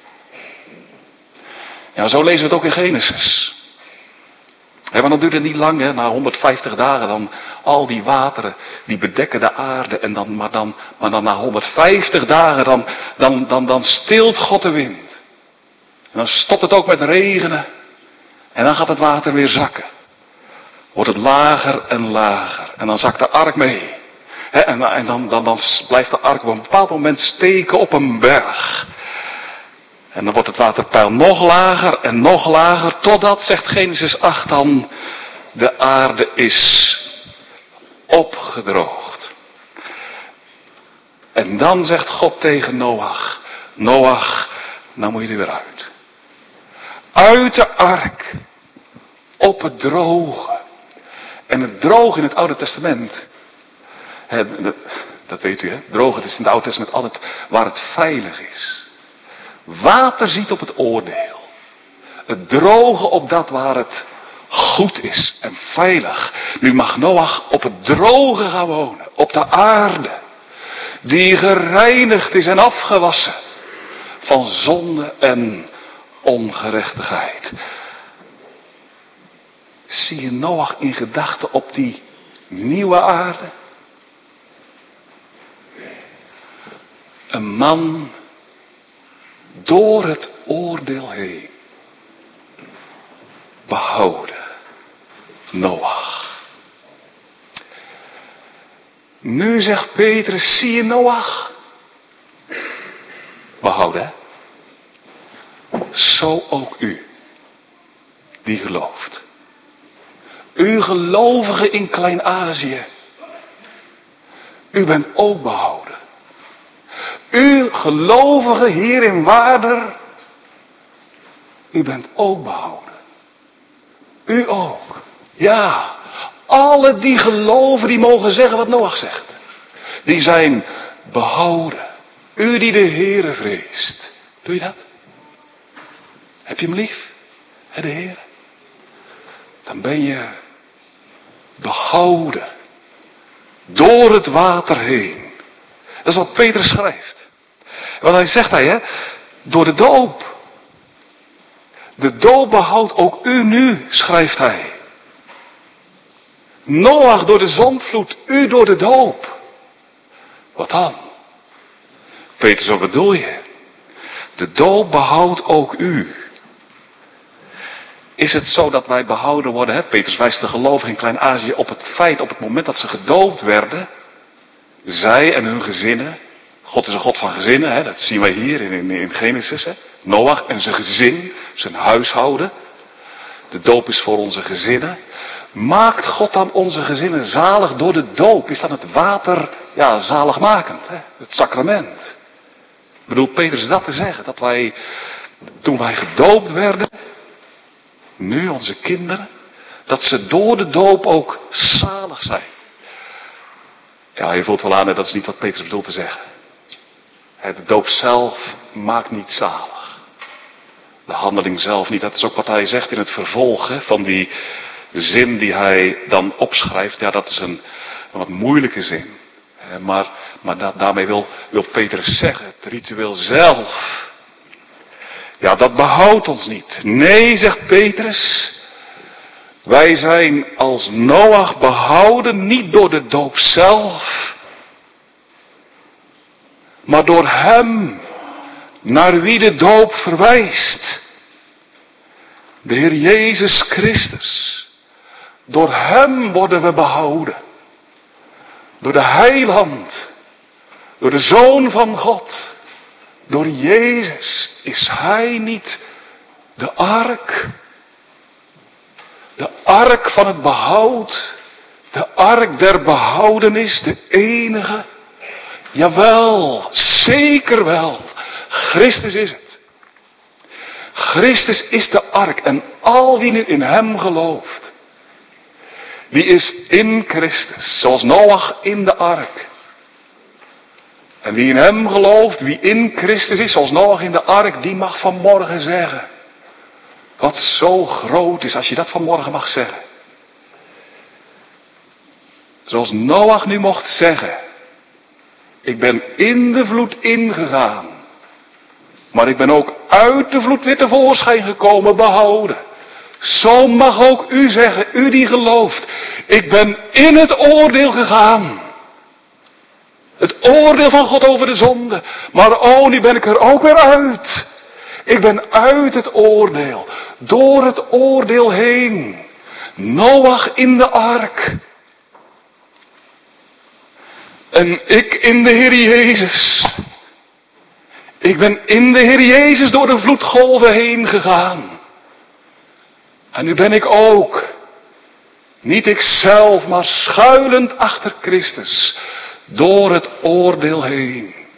Ja, zo lezen we het ook in Genesis. Ja, maar dan duurt het niet lang, hè? Na honderdvijftig dagen dan al die wateren, die bedekken de aarde. En dan, maar, dan, maar dan na honderdvijftig dagen, dan, dan, dan, dan stilt God de wind. En dan stopt het ook met regenen. En dan gaat het water weer zakken. Wordt het lager en lager. En dan zakt de ark mee. He, en en dan, dan, dan blijft de ark op een bepaald moment steken op een berg. En dan wordt het waterpeil nog lager en nog lager. Totdat, zegt Genesis acht dan, de aarde is opgedroogd. En dan zegt God tegen Noach, Noach, nou moet je er weer uit. Uit de ark, op het droge. En het droge in het Oude Testament, hè, dat weet u hè, droge is in het Oude Testament altijd waar het veilig is. Water ziet op het oordeel. Het droge op dat waar het goed is en veilig. Nu mag Noach op het droge gaan wonen, op de aarde. Die gereinigd is en afgewassen van zonde en ongerechtigheid. Zie je Noach in gedachten op die nieuwe aarde? Een man door het oordeel heen. Behouden. Noach. Nu zegt Petrus, zie je Noach? Behouden, hè? Zo ook u. Die gelooft. U gelovigen in Klein-Azië. U bent ook behouden. U gelovigen hier in Waarder. U bent ook behouden. U ook. Ja, alle die geloven, die mogen zeggen wat Noach zegt. Die zijn behouden. U die de Heere vreest. Doe je dat? Heb je hem lief? Hè, de Heere? Dan ben je behouden. Door het water heen. Dat is wat Petrus schrijft. Want hij zegt hij, hè, door de doop. De doop behoudt ook u nu, schrijft hij. Noach door de zondvloed, u door de doop. Wat dan? Petrus, wat bedoel je? De doop behoudt ook u. Is het zo dat wij behouden worden? Hè? Petrus wijst de gelovigen in Klein-Azië op het feit, op het moment dat ze gedoopt werden. Zij en hun gezinnen. God is een God van gezinnen, hè? Dat zien wij hier in, in, in Genesis. Hè? Noach en zijn gezin, zijn huishouden. De doop is voor onze gezinnen. Maakt God dan onze gezinnen zalig door de doop? Is dan het water, ja, zaligmakend, hè? Het sacrament. Bedoelt Petrus dat te zeggen? Dat wij, toen wij gedoopt werden, nu onze kinderen, dat ze door de doop ook zalig zijn. Ja, je voelt wel aan, dat is niet wat Petrus bedoelt te zeggen. De doop zelf maakt niet zalig. De handeling zelf niet. Dat is ook wat hij zegt in het vervolg hè, van die zin die hij dan opschrijft. Ja, dat is een, een wat moeilijke zin. Maar, maar da, daarmee wil, wil Petrus zeggen, het ritueel zelf. Ja, dat behoudt ons niet. Nee, zegt Petrus. Wij zijn als Noach behouden niet door de doop zelf. Maar door hem naar wie de doop verwijst. De Heer Jezus Christus. Door hem worden we behouden. Door de Heiland. Door de Zoon van God. Door Jezus is hij niet de ark. De ark van het behoud. De ark der behoudenis. De enige. Jawel, zeker wel. Christus is het. Christus is de ark. En al wie nu in hem gelooft. Die is in Christus. Zoals Noach in de ark. En wie in hem gelooft, wie in Christus is, zoals Noach in de ark, die mag vanmorgen zeggen. Wat zo groot is, als je dat vanmorgen mag zeggen. Zoals Noach nu mocht zeggen. Ik ben in de vloed ingegaan. Maar ik ben ook uit de vloed weer tevoorschijn gekomen, behouden. Zo mag ook u zeggen, u die gelooft. Ik ben in het oordeel gegaan. Het oordeel van God over de zonde. Maar oh, nu ben ik er ook weer uit. Ik ben uit het oordeel. Door het oordeel heen. Noach in de ark. En ik in de Heer Jezus. Ik ben in de Heer Jezus door de vloedgolven heen gegaan. En nu ben ik ook. Niet ikzelf, maar schuilend achter Christus. Door het oordeel heen.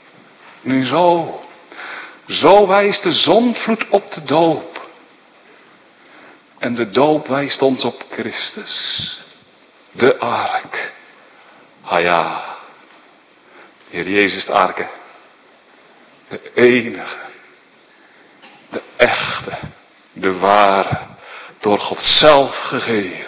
Nu zo. Zo wijst de zondvloed op de doop. En de doop wijst ons op Christus. De ark. Ah ja. Heer Jezus de ark. Hè? De enige. De echte. De ware. Door God zelf gegeven.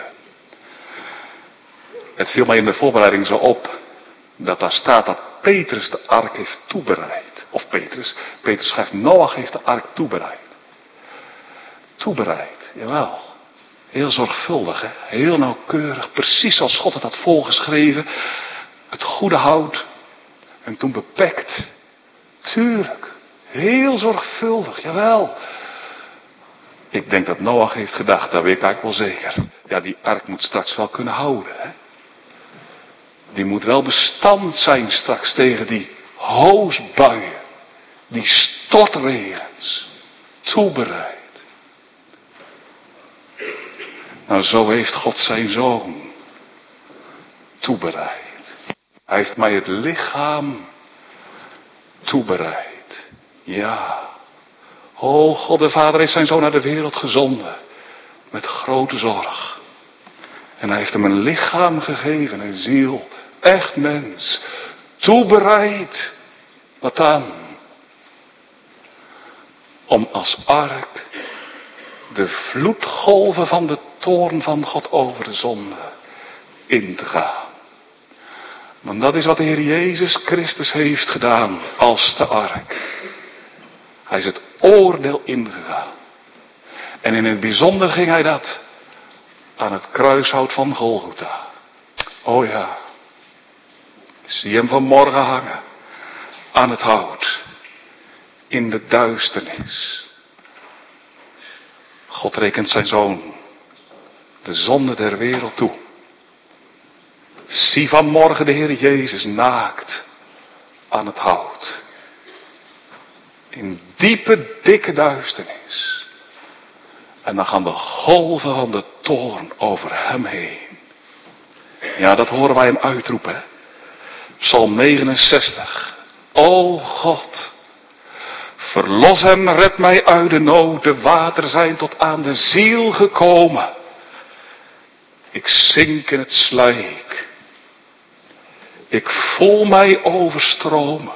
Het viel mij in de voorbereiding zo op. Dat daar staat dat Petrus de ark heeft toebereid. Of Petrus. Petrus schrijft Noach heeft de ark toebereid. Toebereid. Jawel. Heel zorgvuldig. Hè? Heel nauwkeurig. Precies zoals God het had voorgeschreven. Het goede hout. En toen bepekt. Tuurlijk. Heel zorgvuldig. Jawel. Ik denk dat Noach heeft gedacht. Dat weet ik eigenlijk wel zeker. Ja, die ark moet straks wel kunnen houden. Hè? Die moet wel bestand zijn straks tegen die hoosbuien. Die stortregens. Toebereid. Nou, zo heeft God zijn zoon toebereid. Hij heeft mij het lichaam toebereid. Ja. O, God de Vader heeft zijn zoon naar de wereld gezonden. Met grote zorg. En hij heeft hem een lichaam gegeven, een ziel. Echt mens. Toebereid. Wat dan? Om als ark de vloedgolven van de toorn van God over de zonde in te gaan. Want dat is wat de Heer Jezus Christus heeft gedaan als de ark. Hij is het oordeel ingegaan. En in het bijzonder ging hij dat aan het kruishout van Golgotha. Oh ja. Zie hem vanmorgen hangen. Aan het hout. In de duisternis. God rekent zijn zoon de zonde der wereld toe. Zie vanmorgen de Heer Jezus naakt aan het hout. In diepe, dikke duisternis. En dan gaan de golven van de toorn over hem heen. Ja, dat horen wij hem uitroepen. Hè? Psalm negenenzestig. O God, verlos hem, red mij uit de nood. De wateren zijn tot aan de ziel gekomen. Ik zink in het slijk. Ik voel mij overstromen.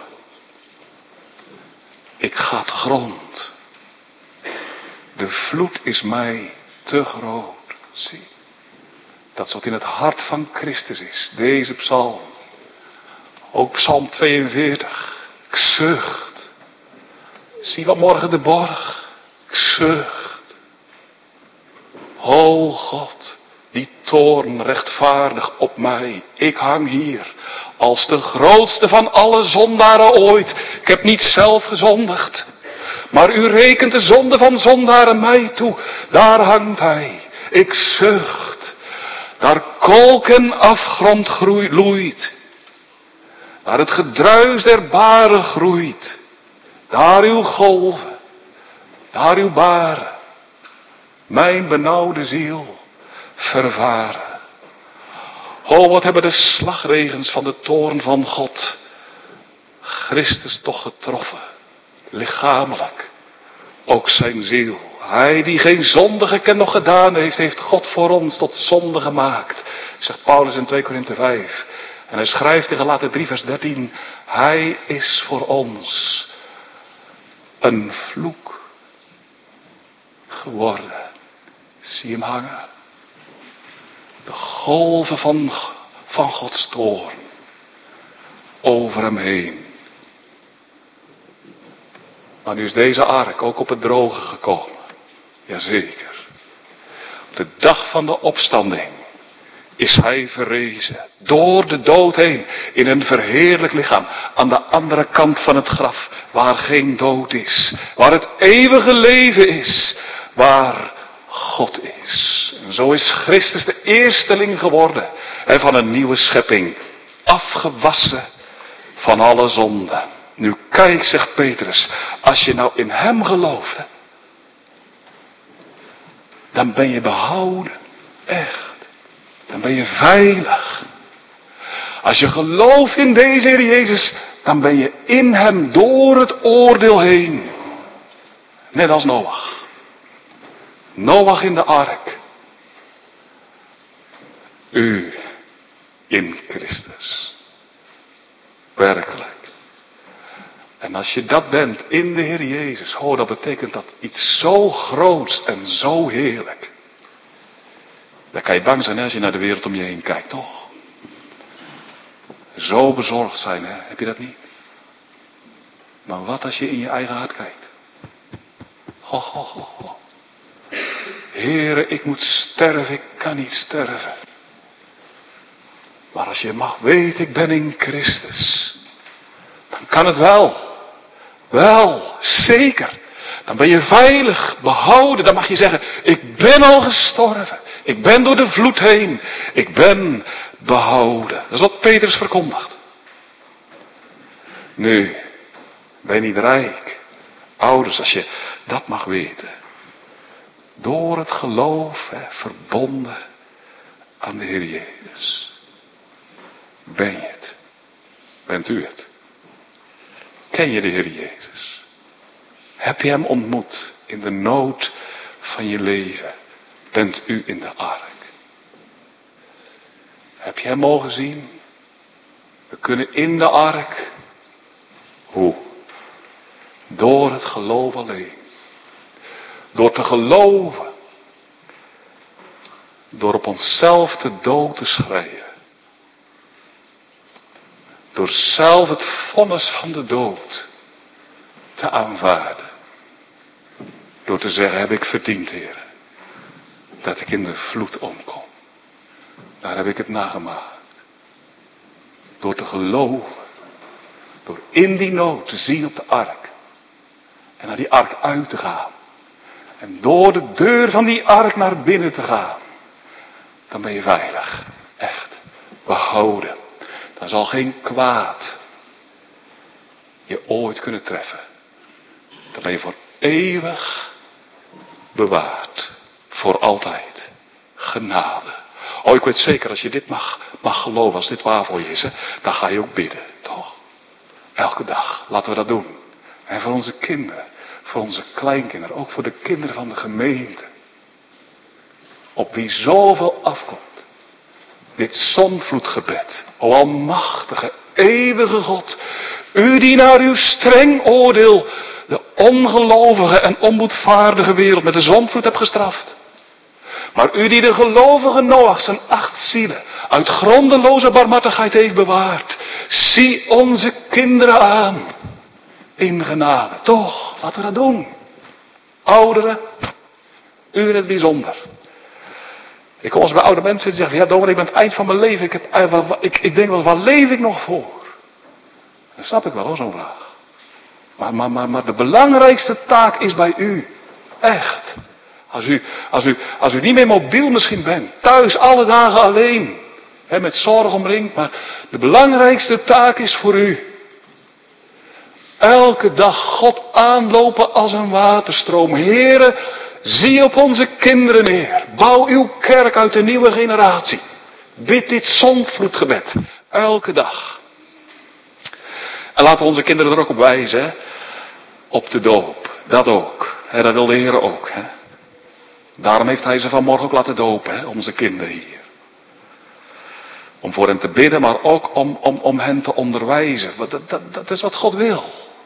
Ik ga te grond. De vloed is mij te groot. Zie. Dat is wat in het hart van Christus is. Deze psalm. Ook psalm tweeënveertig. Ik zucht. Zie wat morgen de borg. Ik zucht. O God. Die toorn rechtvaardig op mij. Ik hang hier. Als de grootste van alle zondaren ooit. Ik heb niet zelf gezondigd. Maar u rekent de zonde van zondaren mij toe. Daar hangt hij. Ik zucht. Daar kolk en afgrond groeit, loeit. Waar het gedruis der baren groeit. Daar uw golven. Daar uw baren. Mijn benauwde ziel vervaren. O, wat hebben de slagregens van de toorn van God Christus toch getroffen. Lichamelijk. Ook zijn ziel. Hij die geen zonde gekend nog gedaan heeft, heeft God voor ons tot zonde gemaakt. Zegt Paulus in twee Korinthe vijf. En hij schrijft in Galaten drie vers dertien. Hij is voor ons een vloek geworden. Zie hem hangen. De golven van, van Gods toorn. Over hem heen. Maar nu is deze ark ook op het droge gekomen. Jazeker. Op de dag van de opstanding is hij verrezen. Door de dood heen. In een verheerlijk lichaam. Aan de andere kant van het graf. Waar geen dood is. Waar het eeuwige leven is. Waar God is. En zo is Christus de eersteling geworden. En van een nieuwe schepping. Afgewassen van alle zonden. Nu kijk, zegt Petrus. Als je nou in hem gelooft. Hè, dan ben je behouden. Echt. Dan ben je veilig. Als je gelooft in deze Heer Jezus, dan ben je in hem door het oordeel heen. Net als Noach. Noach in de ark. U in Christus. Werkelijk. En als je dat bent in de Heer Jezus, hoor, dat betekent dat iets zo groots en zo heerlijk. Dan kan je bang zijn hè, als je naar de wereld om je heen kijkt, toch? Zo bezorgd zijn, hè? Heb je dat niet? Maar wat als je in je eigen hart kijkt? Ho, ho, ho, ho. Heere, ik moet sterven, ik kan niet sterven. Maar als je mag weten, ik ben in Christus. Dan kan het wel. Wel, zeker. Dan ben je veilig, behouden. Dan mag je zeggen, ik ben al gestorven. Ik ben door de vloed heen. Ik ben behouden. Dat is wat Petrus verkondigt. Nu, ben je niet rijk. Ouders, als je dat mag weten. Door het geloof, hè, verbonden aan de Heer Jezus. Ben je het? Bent u het? Ken je de Heer Jezus? Heb je hem ontmoet in de nood van je leven? Bent u in de ark? Heb je hem mogen zien? We kunnen in de ark. Hoe? Door het geloof alleen. Door te geloven. Door op onszelf de dood te schrijven. Door zelf het vonnis van de dood te aanvaarden. Door te zeggen, heb ik verdiend, Heer, dat ik in de vloed omkom. Daar heb ik het nagemaakt. Door te geloven. Door in die nood te zien op de ark. En naar die ark uit te gaan. En door de deur van die ark naar binnen te gaan. Dan ben je veilig. Echt. Behouden. Dan zal geen kwaad je ooit kunnen treffen. Dan ben je voor eeuwig bewaard. Voor altijd. Genade. Oh, ik weet zeker, als je dit mag, mag geloven, als dit waar voor je is, hè, dan ga je ook bidden, toch? Elke dag. Laten we dat doen. En voor onze kinderen. Voor onze kleinkinderen. Ook voor de kinderen van de gemeente. Op wie zoveel afkomt. Dit zondvloedgebed. O almachtige, eeuwige God. U die naar uw streng oordeel de ongelovige en onboedvaardige wereld met de zondvloed hebt gestraft. Maar u die de gelovige Noach zijn acht zielen uit grondeloze barmhartigheid heeft bewaard. Zie onze kinderen aan. In genade. Toch, laten we dat doen. Ouderen, u in het bijzonder. Ik kom als bij oude mensen en zeggen, ja dominee, ik ben aan het eind van mijn leven. Ik, heb, ik, ik denk wel, waar leef ik nog voor? Dat snap ik wel hoor, zo'n vraag. Maar, maar, maar, maar de belangrijkste taak is bij u. Echt. Als u, als u, als u niet meer mobiel misschien bent. Thuis alle dagen alleen. Hè, met zorg omringd. Maar de belangrijkste taak is voor u. Elke dag God aanlopen als een waterstroom. Heere, zie op onze kinderen neer. Bouw uw kerk uit de nieuwe generatie. Bid dit zondvloedgebed. Elke dag. En laten we onze kinderen er ook op wijzen. Hè? Op de doop. Dat ook. Hè, dat wil de Heer ook. Hè? Daarom heeft hij ze vanmorgen ook laten dopen. Hè? Onze kinderen hier. Om voor hen te bidden, maar ook om, om, om hen te onderwijzen. Dat, dat, dat is wat God wil.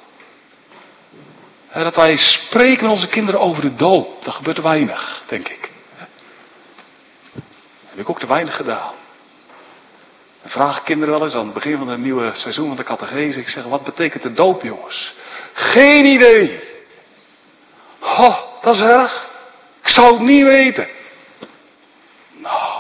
Hè, dat wij spreken met onze kinderen over de doop. Dat gebeurt te weinig, denk ik. Hè? Dat heb ik ook te weinig gedaan. Dan vraag ik kinderen wel eens aan het begin van het nieuwe seizoen van de catechese. Ik zeg, wat betekent de doop, jongens? Geen idee. Oh, dat is erg. Ik zou het niet weten. Nou.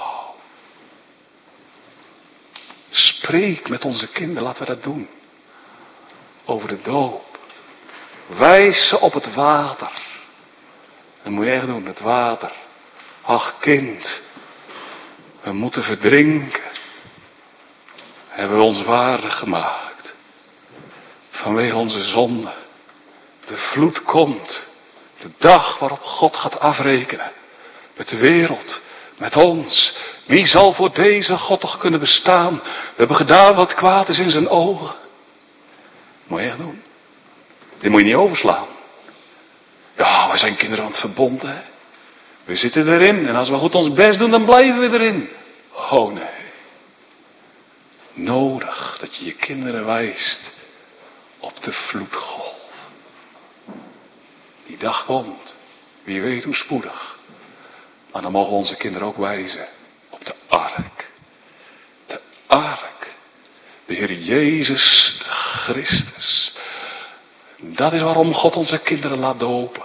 Spreek met onze kinderen, laten we dat doen. Over de doop. Wijs ze op het water. Dat moet je echt doen, het water. Ach kind, we moeten verdrinken. Hebben we ons waardig gemaakt. Vanwege onze zonde. De vloed komt. De dag waarop God gaat afrekenen. Met de wereld. Met ons. Wie zal voor deze God toch kunnen bestaan? We hebben gedaan wat kwaad is in zijn ogen. Moet je echt doen. Dit moet je niet overslaan. Ja, wij zijn kinderen aan het verbonden. Hè? We zitten erin. En als we goed ons best doen, dan blijven we erin. Oh nee. Nodig dat je je kinderen wijst op de vloedgolf. Die dag komt. Wie weet hoe spoedig. Maar dan mogen we onze kinderen ook wijzen op de ark. De ark. De Heer Jezus Christus. Dat is waarom God onze kinderen laat dopen.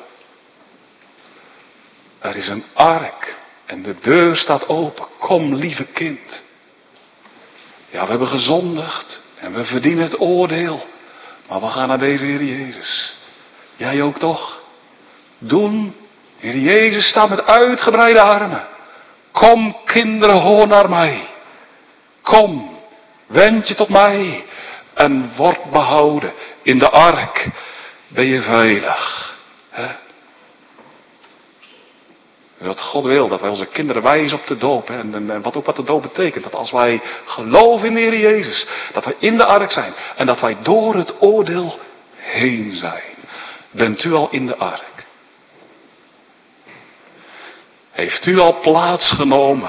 Er is een ark. En de deur staat open. Kom, lieve kind. Ja, we hebben gezondigd. En we verdienen het oordeel. Maar we gaan naar deze Heer Jezus. Jij ook toch? Doen. Heer Jezus staat met uitgebreide armen. Kom, kinderen, hoor naar mij. Kom, wend je tot mij. En word behouden. In de ark ben je veilig. He? Dat God wil, dat wij onze kinderen wijzen op de doop. En, en, en wat ook wat de doop betekent. Dat als wij geloven in de Heer Jezus. Dat wij in de ark zijn. En dat wij door het oordeel heen zijn. Bent u al in de ark? Heeft u al plaatsgenomen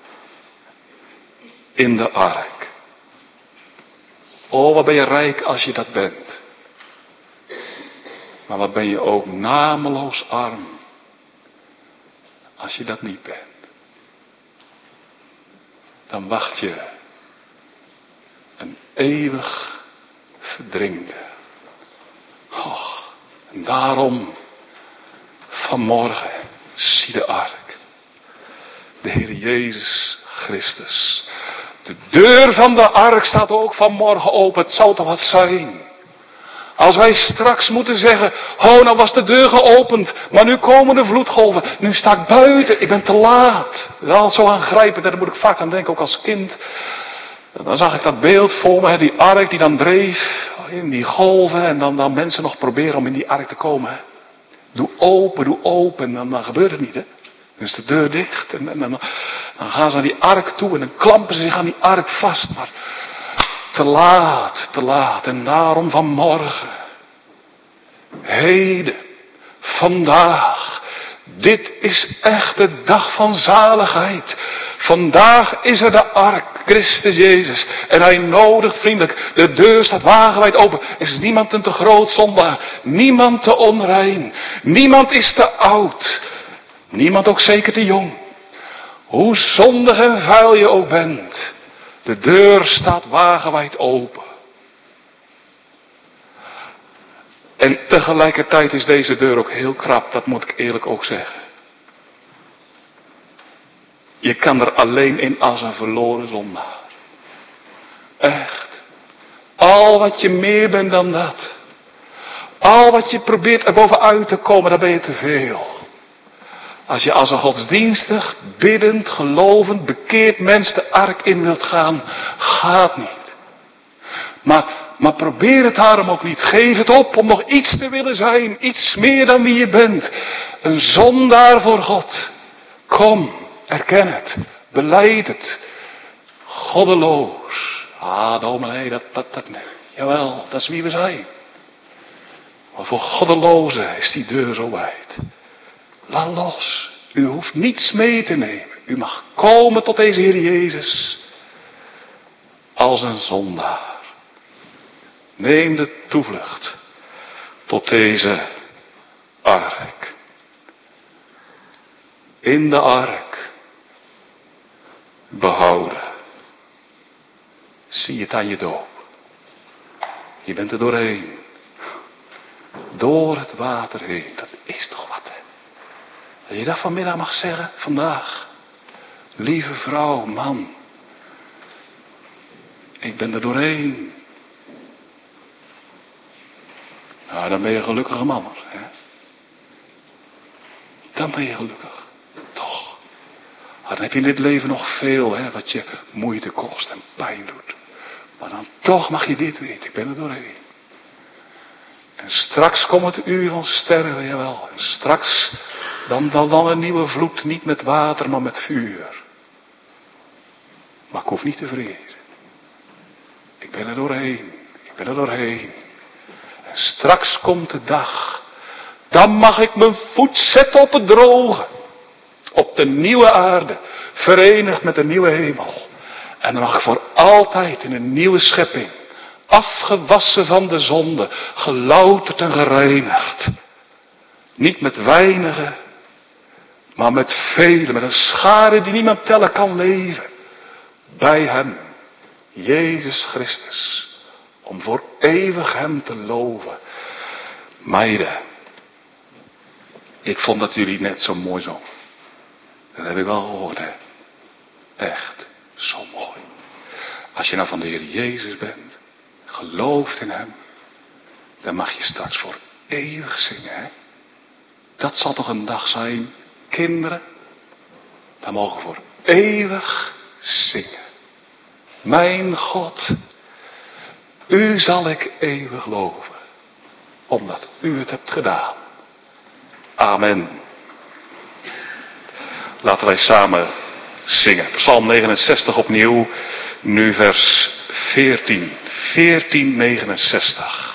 in de ark? Oh, wat ben je rijk als je dat bent. Maar wat ben je ook nameloos arm als je dat niet bent. Dan wacht je een eeuwig verdringde. Oh, en daarom vanmorgen zie de ark. De Heer Jezus Christus. De deur van de ark staat ook vanmorgen open. Het zou toch wat zijn. Als wij straks moeten zeggen, oh nou was de deur geopend, maar nu komen de vloedgolven. Nu sta ik buiten, ik ben te laat. Dat is altijd zo aangrijpend, daar moet ik vaak aan denken, ook als kind. Dan zag ik dat beeld voor me, die ark die dan dreef in die golven. En dan, dan mensen nog proberen om in die ark te komen. Doe open, doe open, en dan, dan gebeurt het niet, hè. Dan is de deur dicht en, en, en dan gaan ze naar die ark toe en dan klampen ze zich aan die ark vast. Maar te laat, te laat. En daarom vanmorgen, heden, vandaag, dit is echt de dag van zaligheid. Vandaag is er de ark, Christus Jezus. En hij nodigt vriendelijk, de deur staat wagenwijd open. Er is niemand een te groot zondaar, niemand te onrein, niemand is te oud. Niemand ook zeker te jong. Hoe zondig en vuil je ook bent. De deur staat wagenwijd open. En tegelijkertijd is deze deur ook heel krap. Dat moet ik eerlijk ook zeggen. Je kan er alleen in als een verloren zondaar. Echt. Al wat je meer bent dan dat. Al wat je probeert er bovenuit te komen, dan ben je te veel. Als je als een godsdienstig, biddend, gelovend, bekeerd mens de ark in wilt gaan, gaat niet. Maar, maar probeer het daarom ook niet. Geef het op om nog iets te willen zijn. Iets meer dan wie je bent. Een zondaar voor God. Kom, erken het. Belijd het. Goddeloos. Ah, dominee, dat, dat, dat, jawel, dat is wie we zijn. Maar voor goddelozen is die deur zo wijd. Laat los. U hoeft niets mee te nemen. U mag komen tot deze Heer Jezus. Als een zondaar. Neem de toevlucht. Tot deze ark. In de ark. Behouden. Zie het aan je doop. Je bent er doorheen. Door het water heen. Dat is toch wat, hè? Dat je dat vanmiddag mag zeggen, vandaag. Lieve vrouw, man. Ik ben er doorheen. Nou, dan ben je een gelukkige man, hè? Dan ben je gelukkig. Toch. Maar dan heb je in dit leven nog veel, hè, wat je moeite kost en pijn doet. Maar dan toch mag je dit weten, ik ben er doorheen. En straks komt het uur van sterven, jawel. En straks dan, dan, dan een nieuwe vloed, niet met water, maar met vuur. Maar ik hoef niet te vrezen. Ik ben er doorheen. Ik ben er doorheen. En straks komt de dag. Dan mag ik mijn voet zetten op het droge. Op de nieuwe aarde. Verenigd met de nieuwe hemel. En dan mag ik voor altijd in een nieuwe schepping. Afgewassen van de zonde. Gelouterd en gereinigd. Niet met weinigen. Maar met velen. Met een schare die niemand tellen kan leven. Bij hem. Jezus Christus. Om voor eeuwig hem te loven. Meiden. Ik vond dat jullie net zo mooi zongen. Dat heb ik wel gehoord, hè. Echt. Zo mooi. Als je nou van de Heer Jezus bent. Gelooft in hem. Dan mag je straks voor eeuwig zingen, hè. Dat zal toch een dag zijn. Kinderen. Dan mogen we voor eeuwig zingen. Mijn God. U zal ik eeuwig loven. Omdat u het hebt gedaan. Amen. Laten wij samen zingen. Psalm negenenzestig opnieuw. Nu vers veertien. veertien negenenzestig.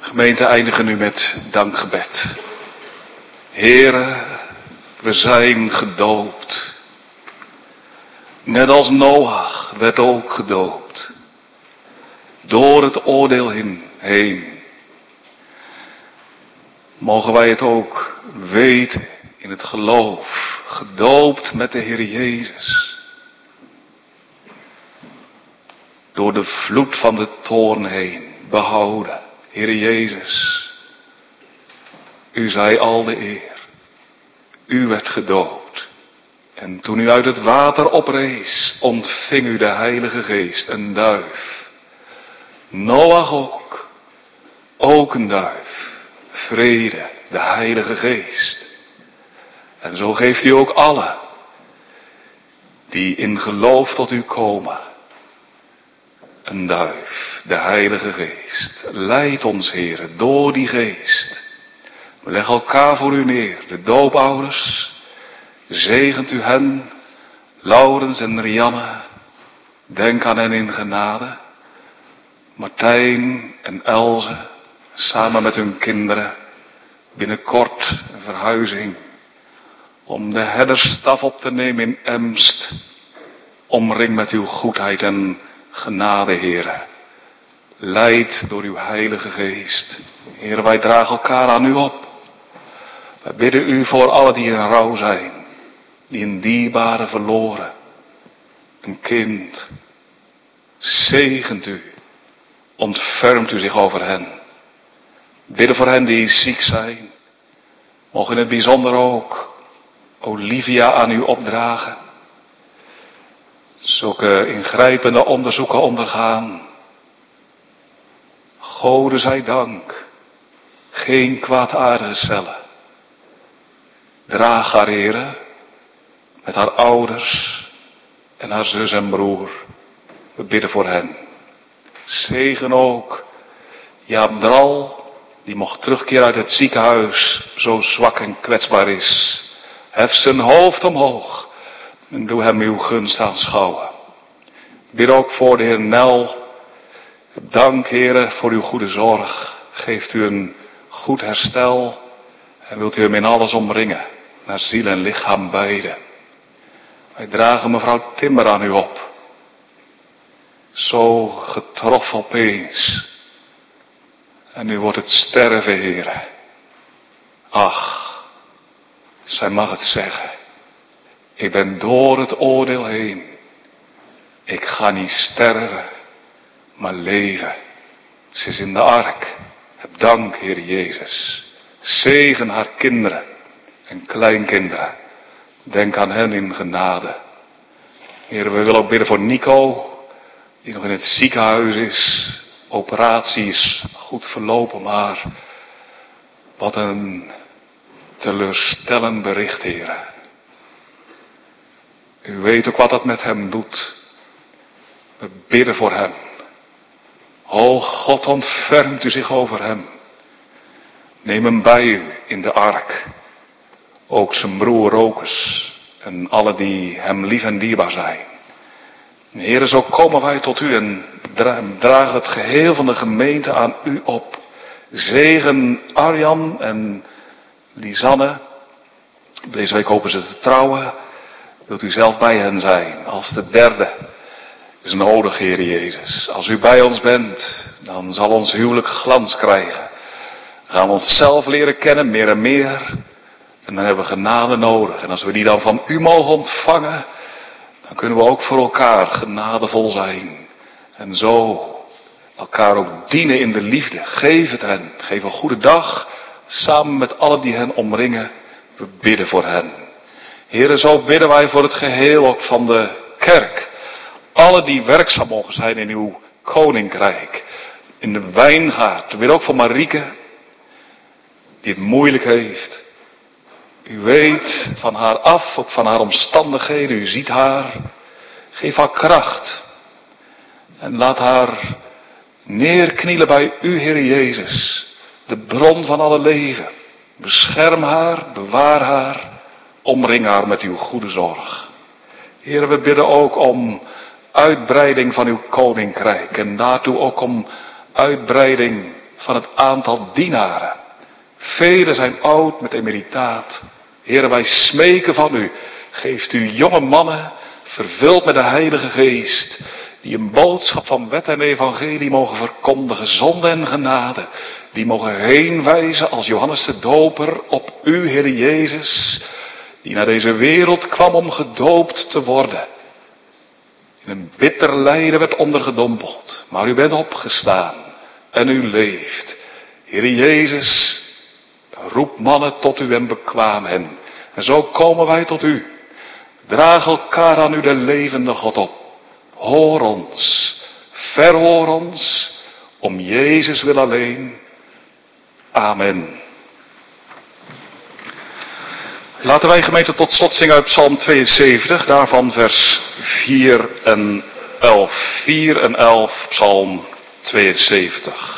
Gemeente, eindigen nu met dankgebed. Heere, we zijn gedoopt. Net als Noach werd ook gedoopt. Door het oordeel heen. Mogen wij het ook weten in het geloof. Gedoopt met de Heer Jezus. Door de vloed van de toorn heen. Behouden. Heer Jezus. U zij al de eer. U werd gedoopt. En toen u uit het water oprees, ontving u de Heilige Geest, een duif. Noach ook. Ook een duif. Vrede, de Heilige Geest. En zo geeft u ook alle die in geloof tot u komen. Een duif, de Heilige Geest. Leid ons, Heere, door die Geest. We leggen elkaar voor u neer, de doopouders. Zegent u hen, Laurens en Rianne. Denk aan hen in genade. Martijn en Elze, samen met hun kinderen. Binnenkort een verhuizing. Om de herdersstaf op te nemen in Emst. Omring met uw goedheid en genade, Heere. Leid door uw Heilige Geest. Heere, wij dragen elkaar aan u op. Wij bidden u voor allen die in rouw zijn. Die een dierbare verloren. Een kind. Zegent u. Ontfermt u zich over hen. Bidden voor hen die ziek zijn. Mogen in het bijzonder ook Olivia aan u opdragen. Zulke ingrijpende onderzoeken ondergaan. Gode zij dank. Geen kwaadaardige cellen. Draag haar, Heere, met haar ouders en haar zus en broer. We bidden voor hen. Zegen ook Jaap Dral, die mocht terugkeren uit het ziekenhuis, zo zwak en kwetsbaar is. Hef zijn hoofd omhoog en doe hem uw gunst aanschouwen. Bid ook voor de Heer Nel. Dank, Heere, voor uw goede zorg. Geeft u een goed herstel en wilt u hem in alles omringen, naar ziel en lichaam beide. Wij dragen mevrouw Timmer aan u op. Zo getroffen opeens. En nu wordt het sterven, Heere. Ach, zij mag het zeggen. Ik ben door het oordeel heen. Ik ga niet sterven, maar leven. Ze is in de ark. Heb dank, Heer Jezus. Zegen haar kinderen en kleinkinderen. Denk aan hen in genade. Heer, we willen ook bidden voor Nico, die nog in het ziekenhuis is. Operatie is goed verlopen, maar wat een teleurstellend bericht, Heer. U weet ook wat dat met hem doet. We bidden voor hem. O God, ontfermt u zich over hem. Neem hem bij u in de ark. Ook zijn broer Rokus en alle die hem lief en dierbaar zijn. Heere, zo komen wij tot u en dragen het geheel van de gemeente aan u op. Zegen Arjan en Lisanne. Deze week hopen ze te trouwen. Wilt u zelf bij hen zijn als de derde is nodig, Heer Jezus. Als u bij ons bent, dan zal ons huwelijk glans krijgen. We gaan onszelf leren kennen, meer en meer. En dan hebben we genade nodig. En als we die dan van u mogen ontvangen, dan kunnen we ook voor elkaar genadevol zijn. En zo elkaar ook dienen in de liefde. Geef het hen. Geef een goede dag. Samen met allen die hen omringen. We bidden voor hen. Heren, zo bidden wij voor het geheel ook van de kerk. Alle die werkzaam mogen zijn in uw koninkrijk. In de wijngaard. We bidden ook voor Marieke. Die het moeilijk heeft. U weet van haar af, ook van haar omstandigheden. U ziet haar. Geef haar kracht. En laat haar neerknielen bij u, Heer Jezus. De bron van alle leven. Bescherm haar, bewaar haar. Omring haar met uw goede zorg. Heer, we bidden ook om uitbreiding van uw koninkrijk. En daartoe ook om uitbreiding van het aantal dienaren. Velen zijn oud met emeritaat. Heere, wij smeken van u. Geeft u jonge mannen, vervuld met de Heilige Geest, die een boodschap van wet en evangelie mogen verkondigen, zonde en genade. Die mogen heenwijzen als Johannes de Doper op u, Heere Jezus, die naar deze wereld kwam om gedoopt te worden. In een bitter lijden werd ondergedompeld, maar u bent opgestaan en u leeft. Heere Jezus, roep mannen tot u en bekwaam hen. En zo komen wij tot u. Draag elkaar aan u de levende God op. Hoor ons, verhoor ons, om Jezus wil alleen. Amen. Laten wij gemeente tot slot zingen uit Psalm tweeënzeventig, daarvan vers vier en elf. vier en elf, Psalm tweeënzeventig.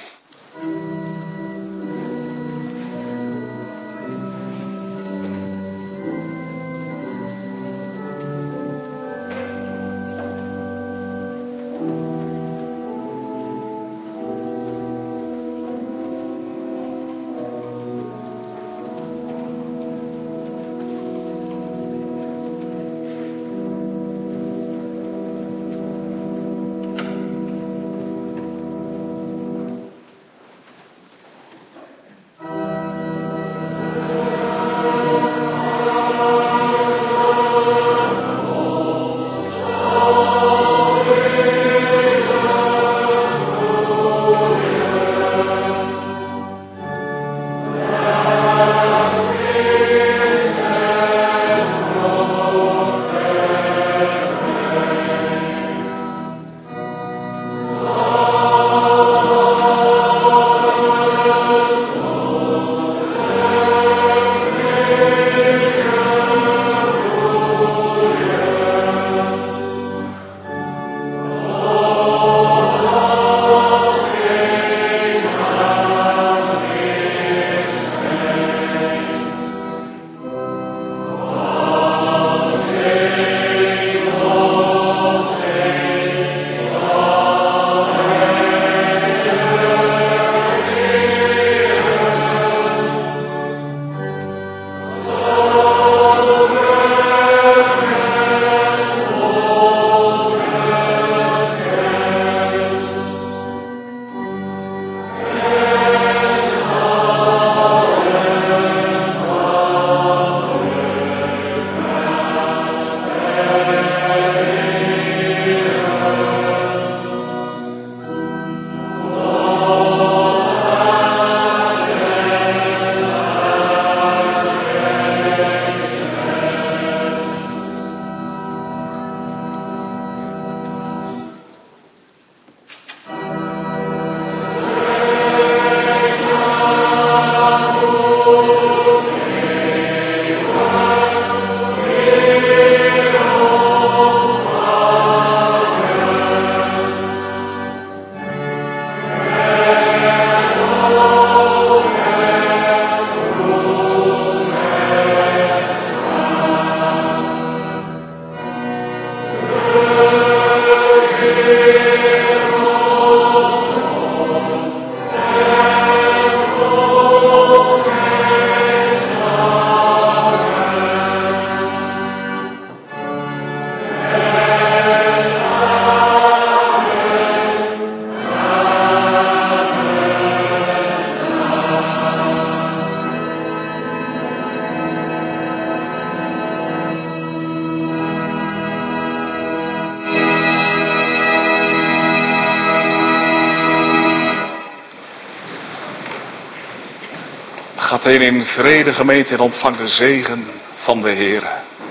Gaat heen in vrede, gemeente, en ontvang de zegen van de Heer.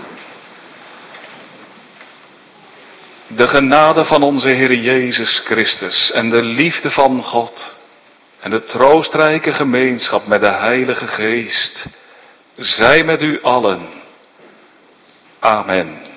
De genade van onze Heer Jezus Christus en de liefde van God en de troostrijke gemeenschap met de Heilige Geest zij met u allen. Amen.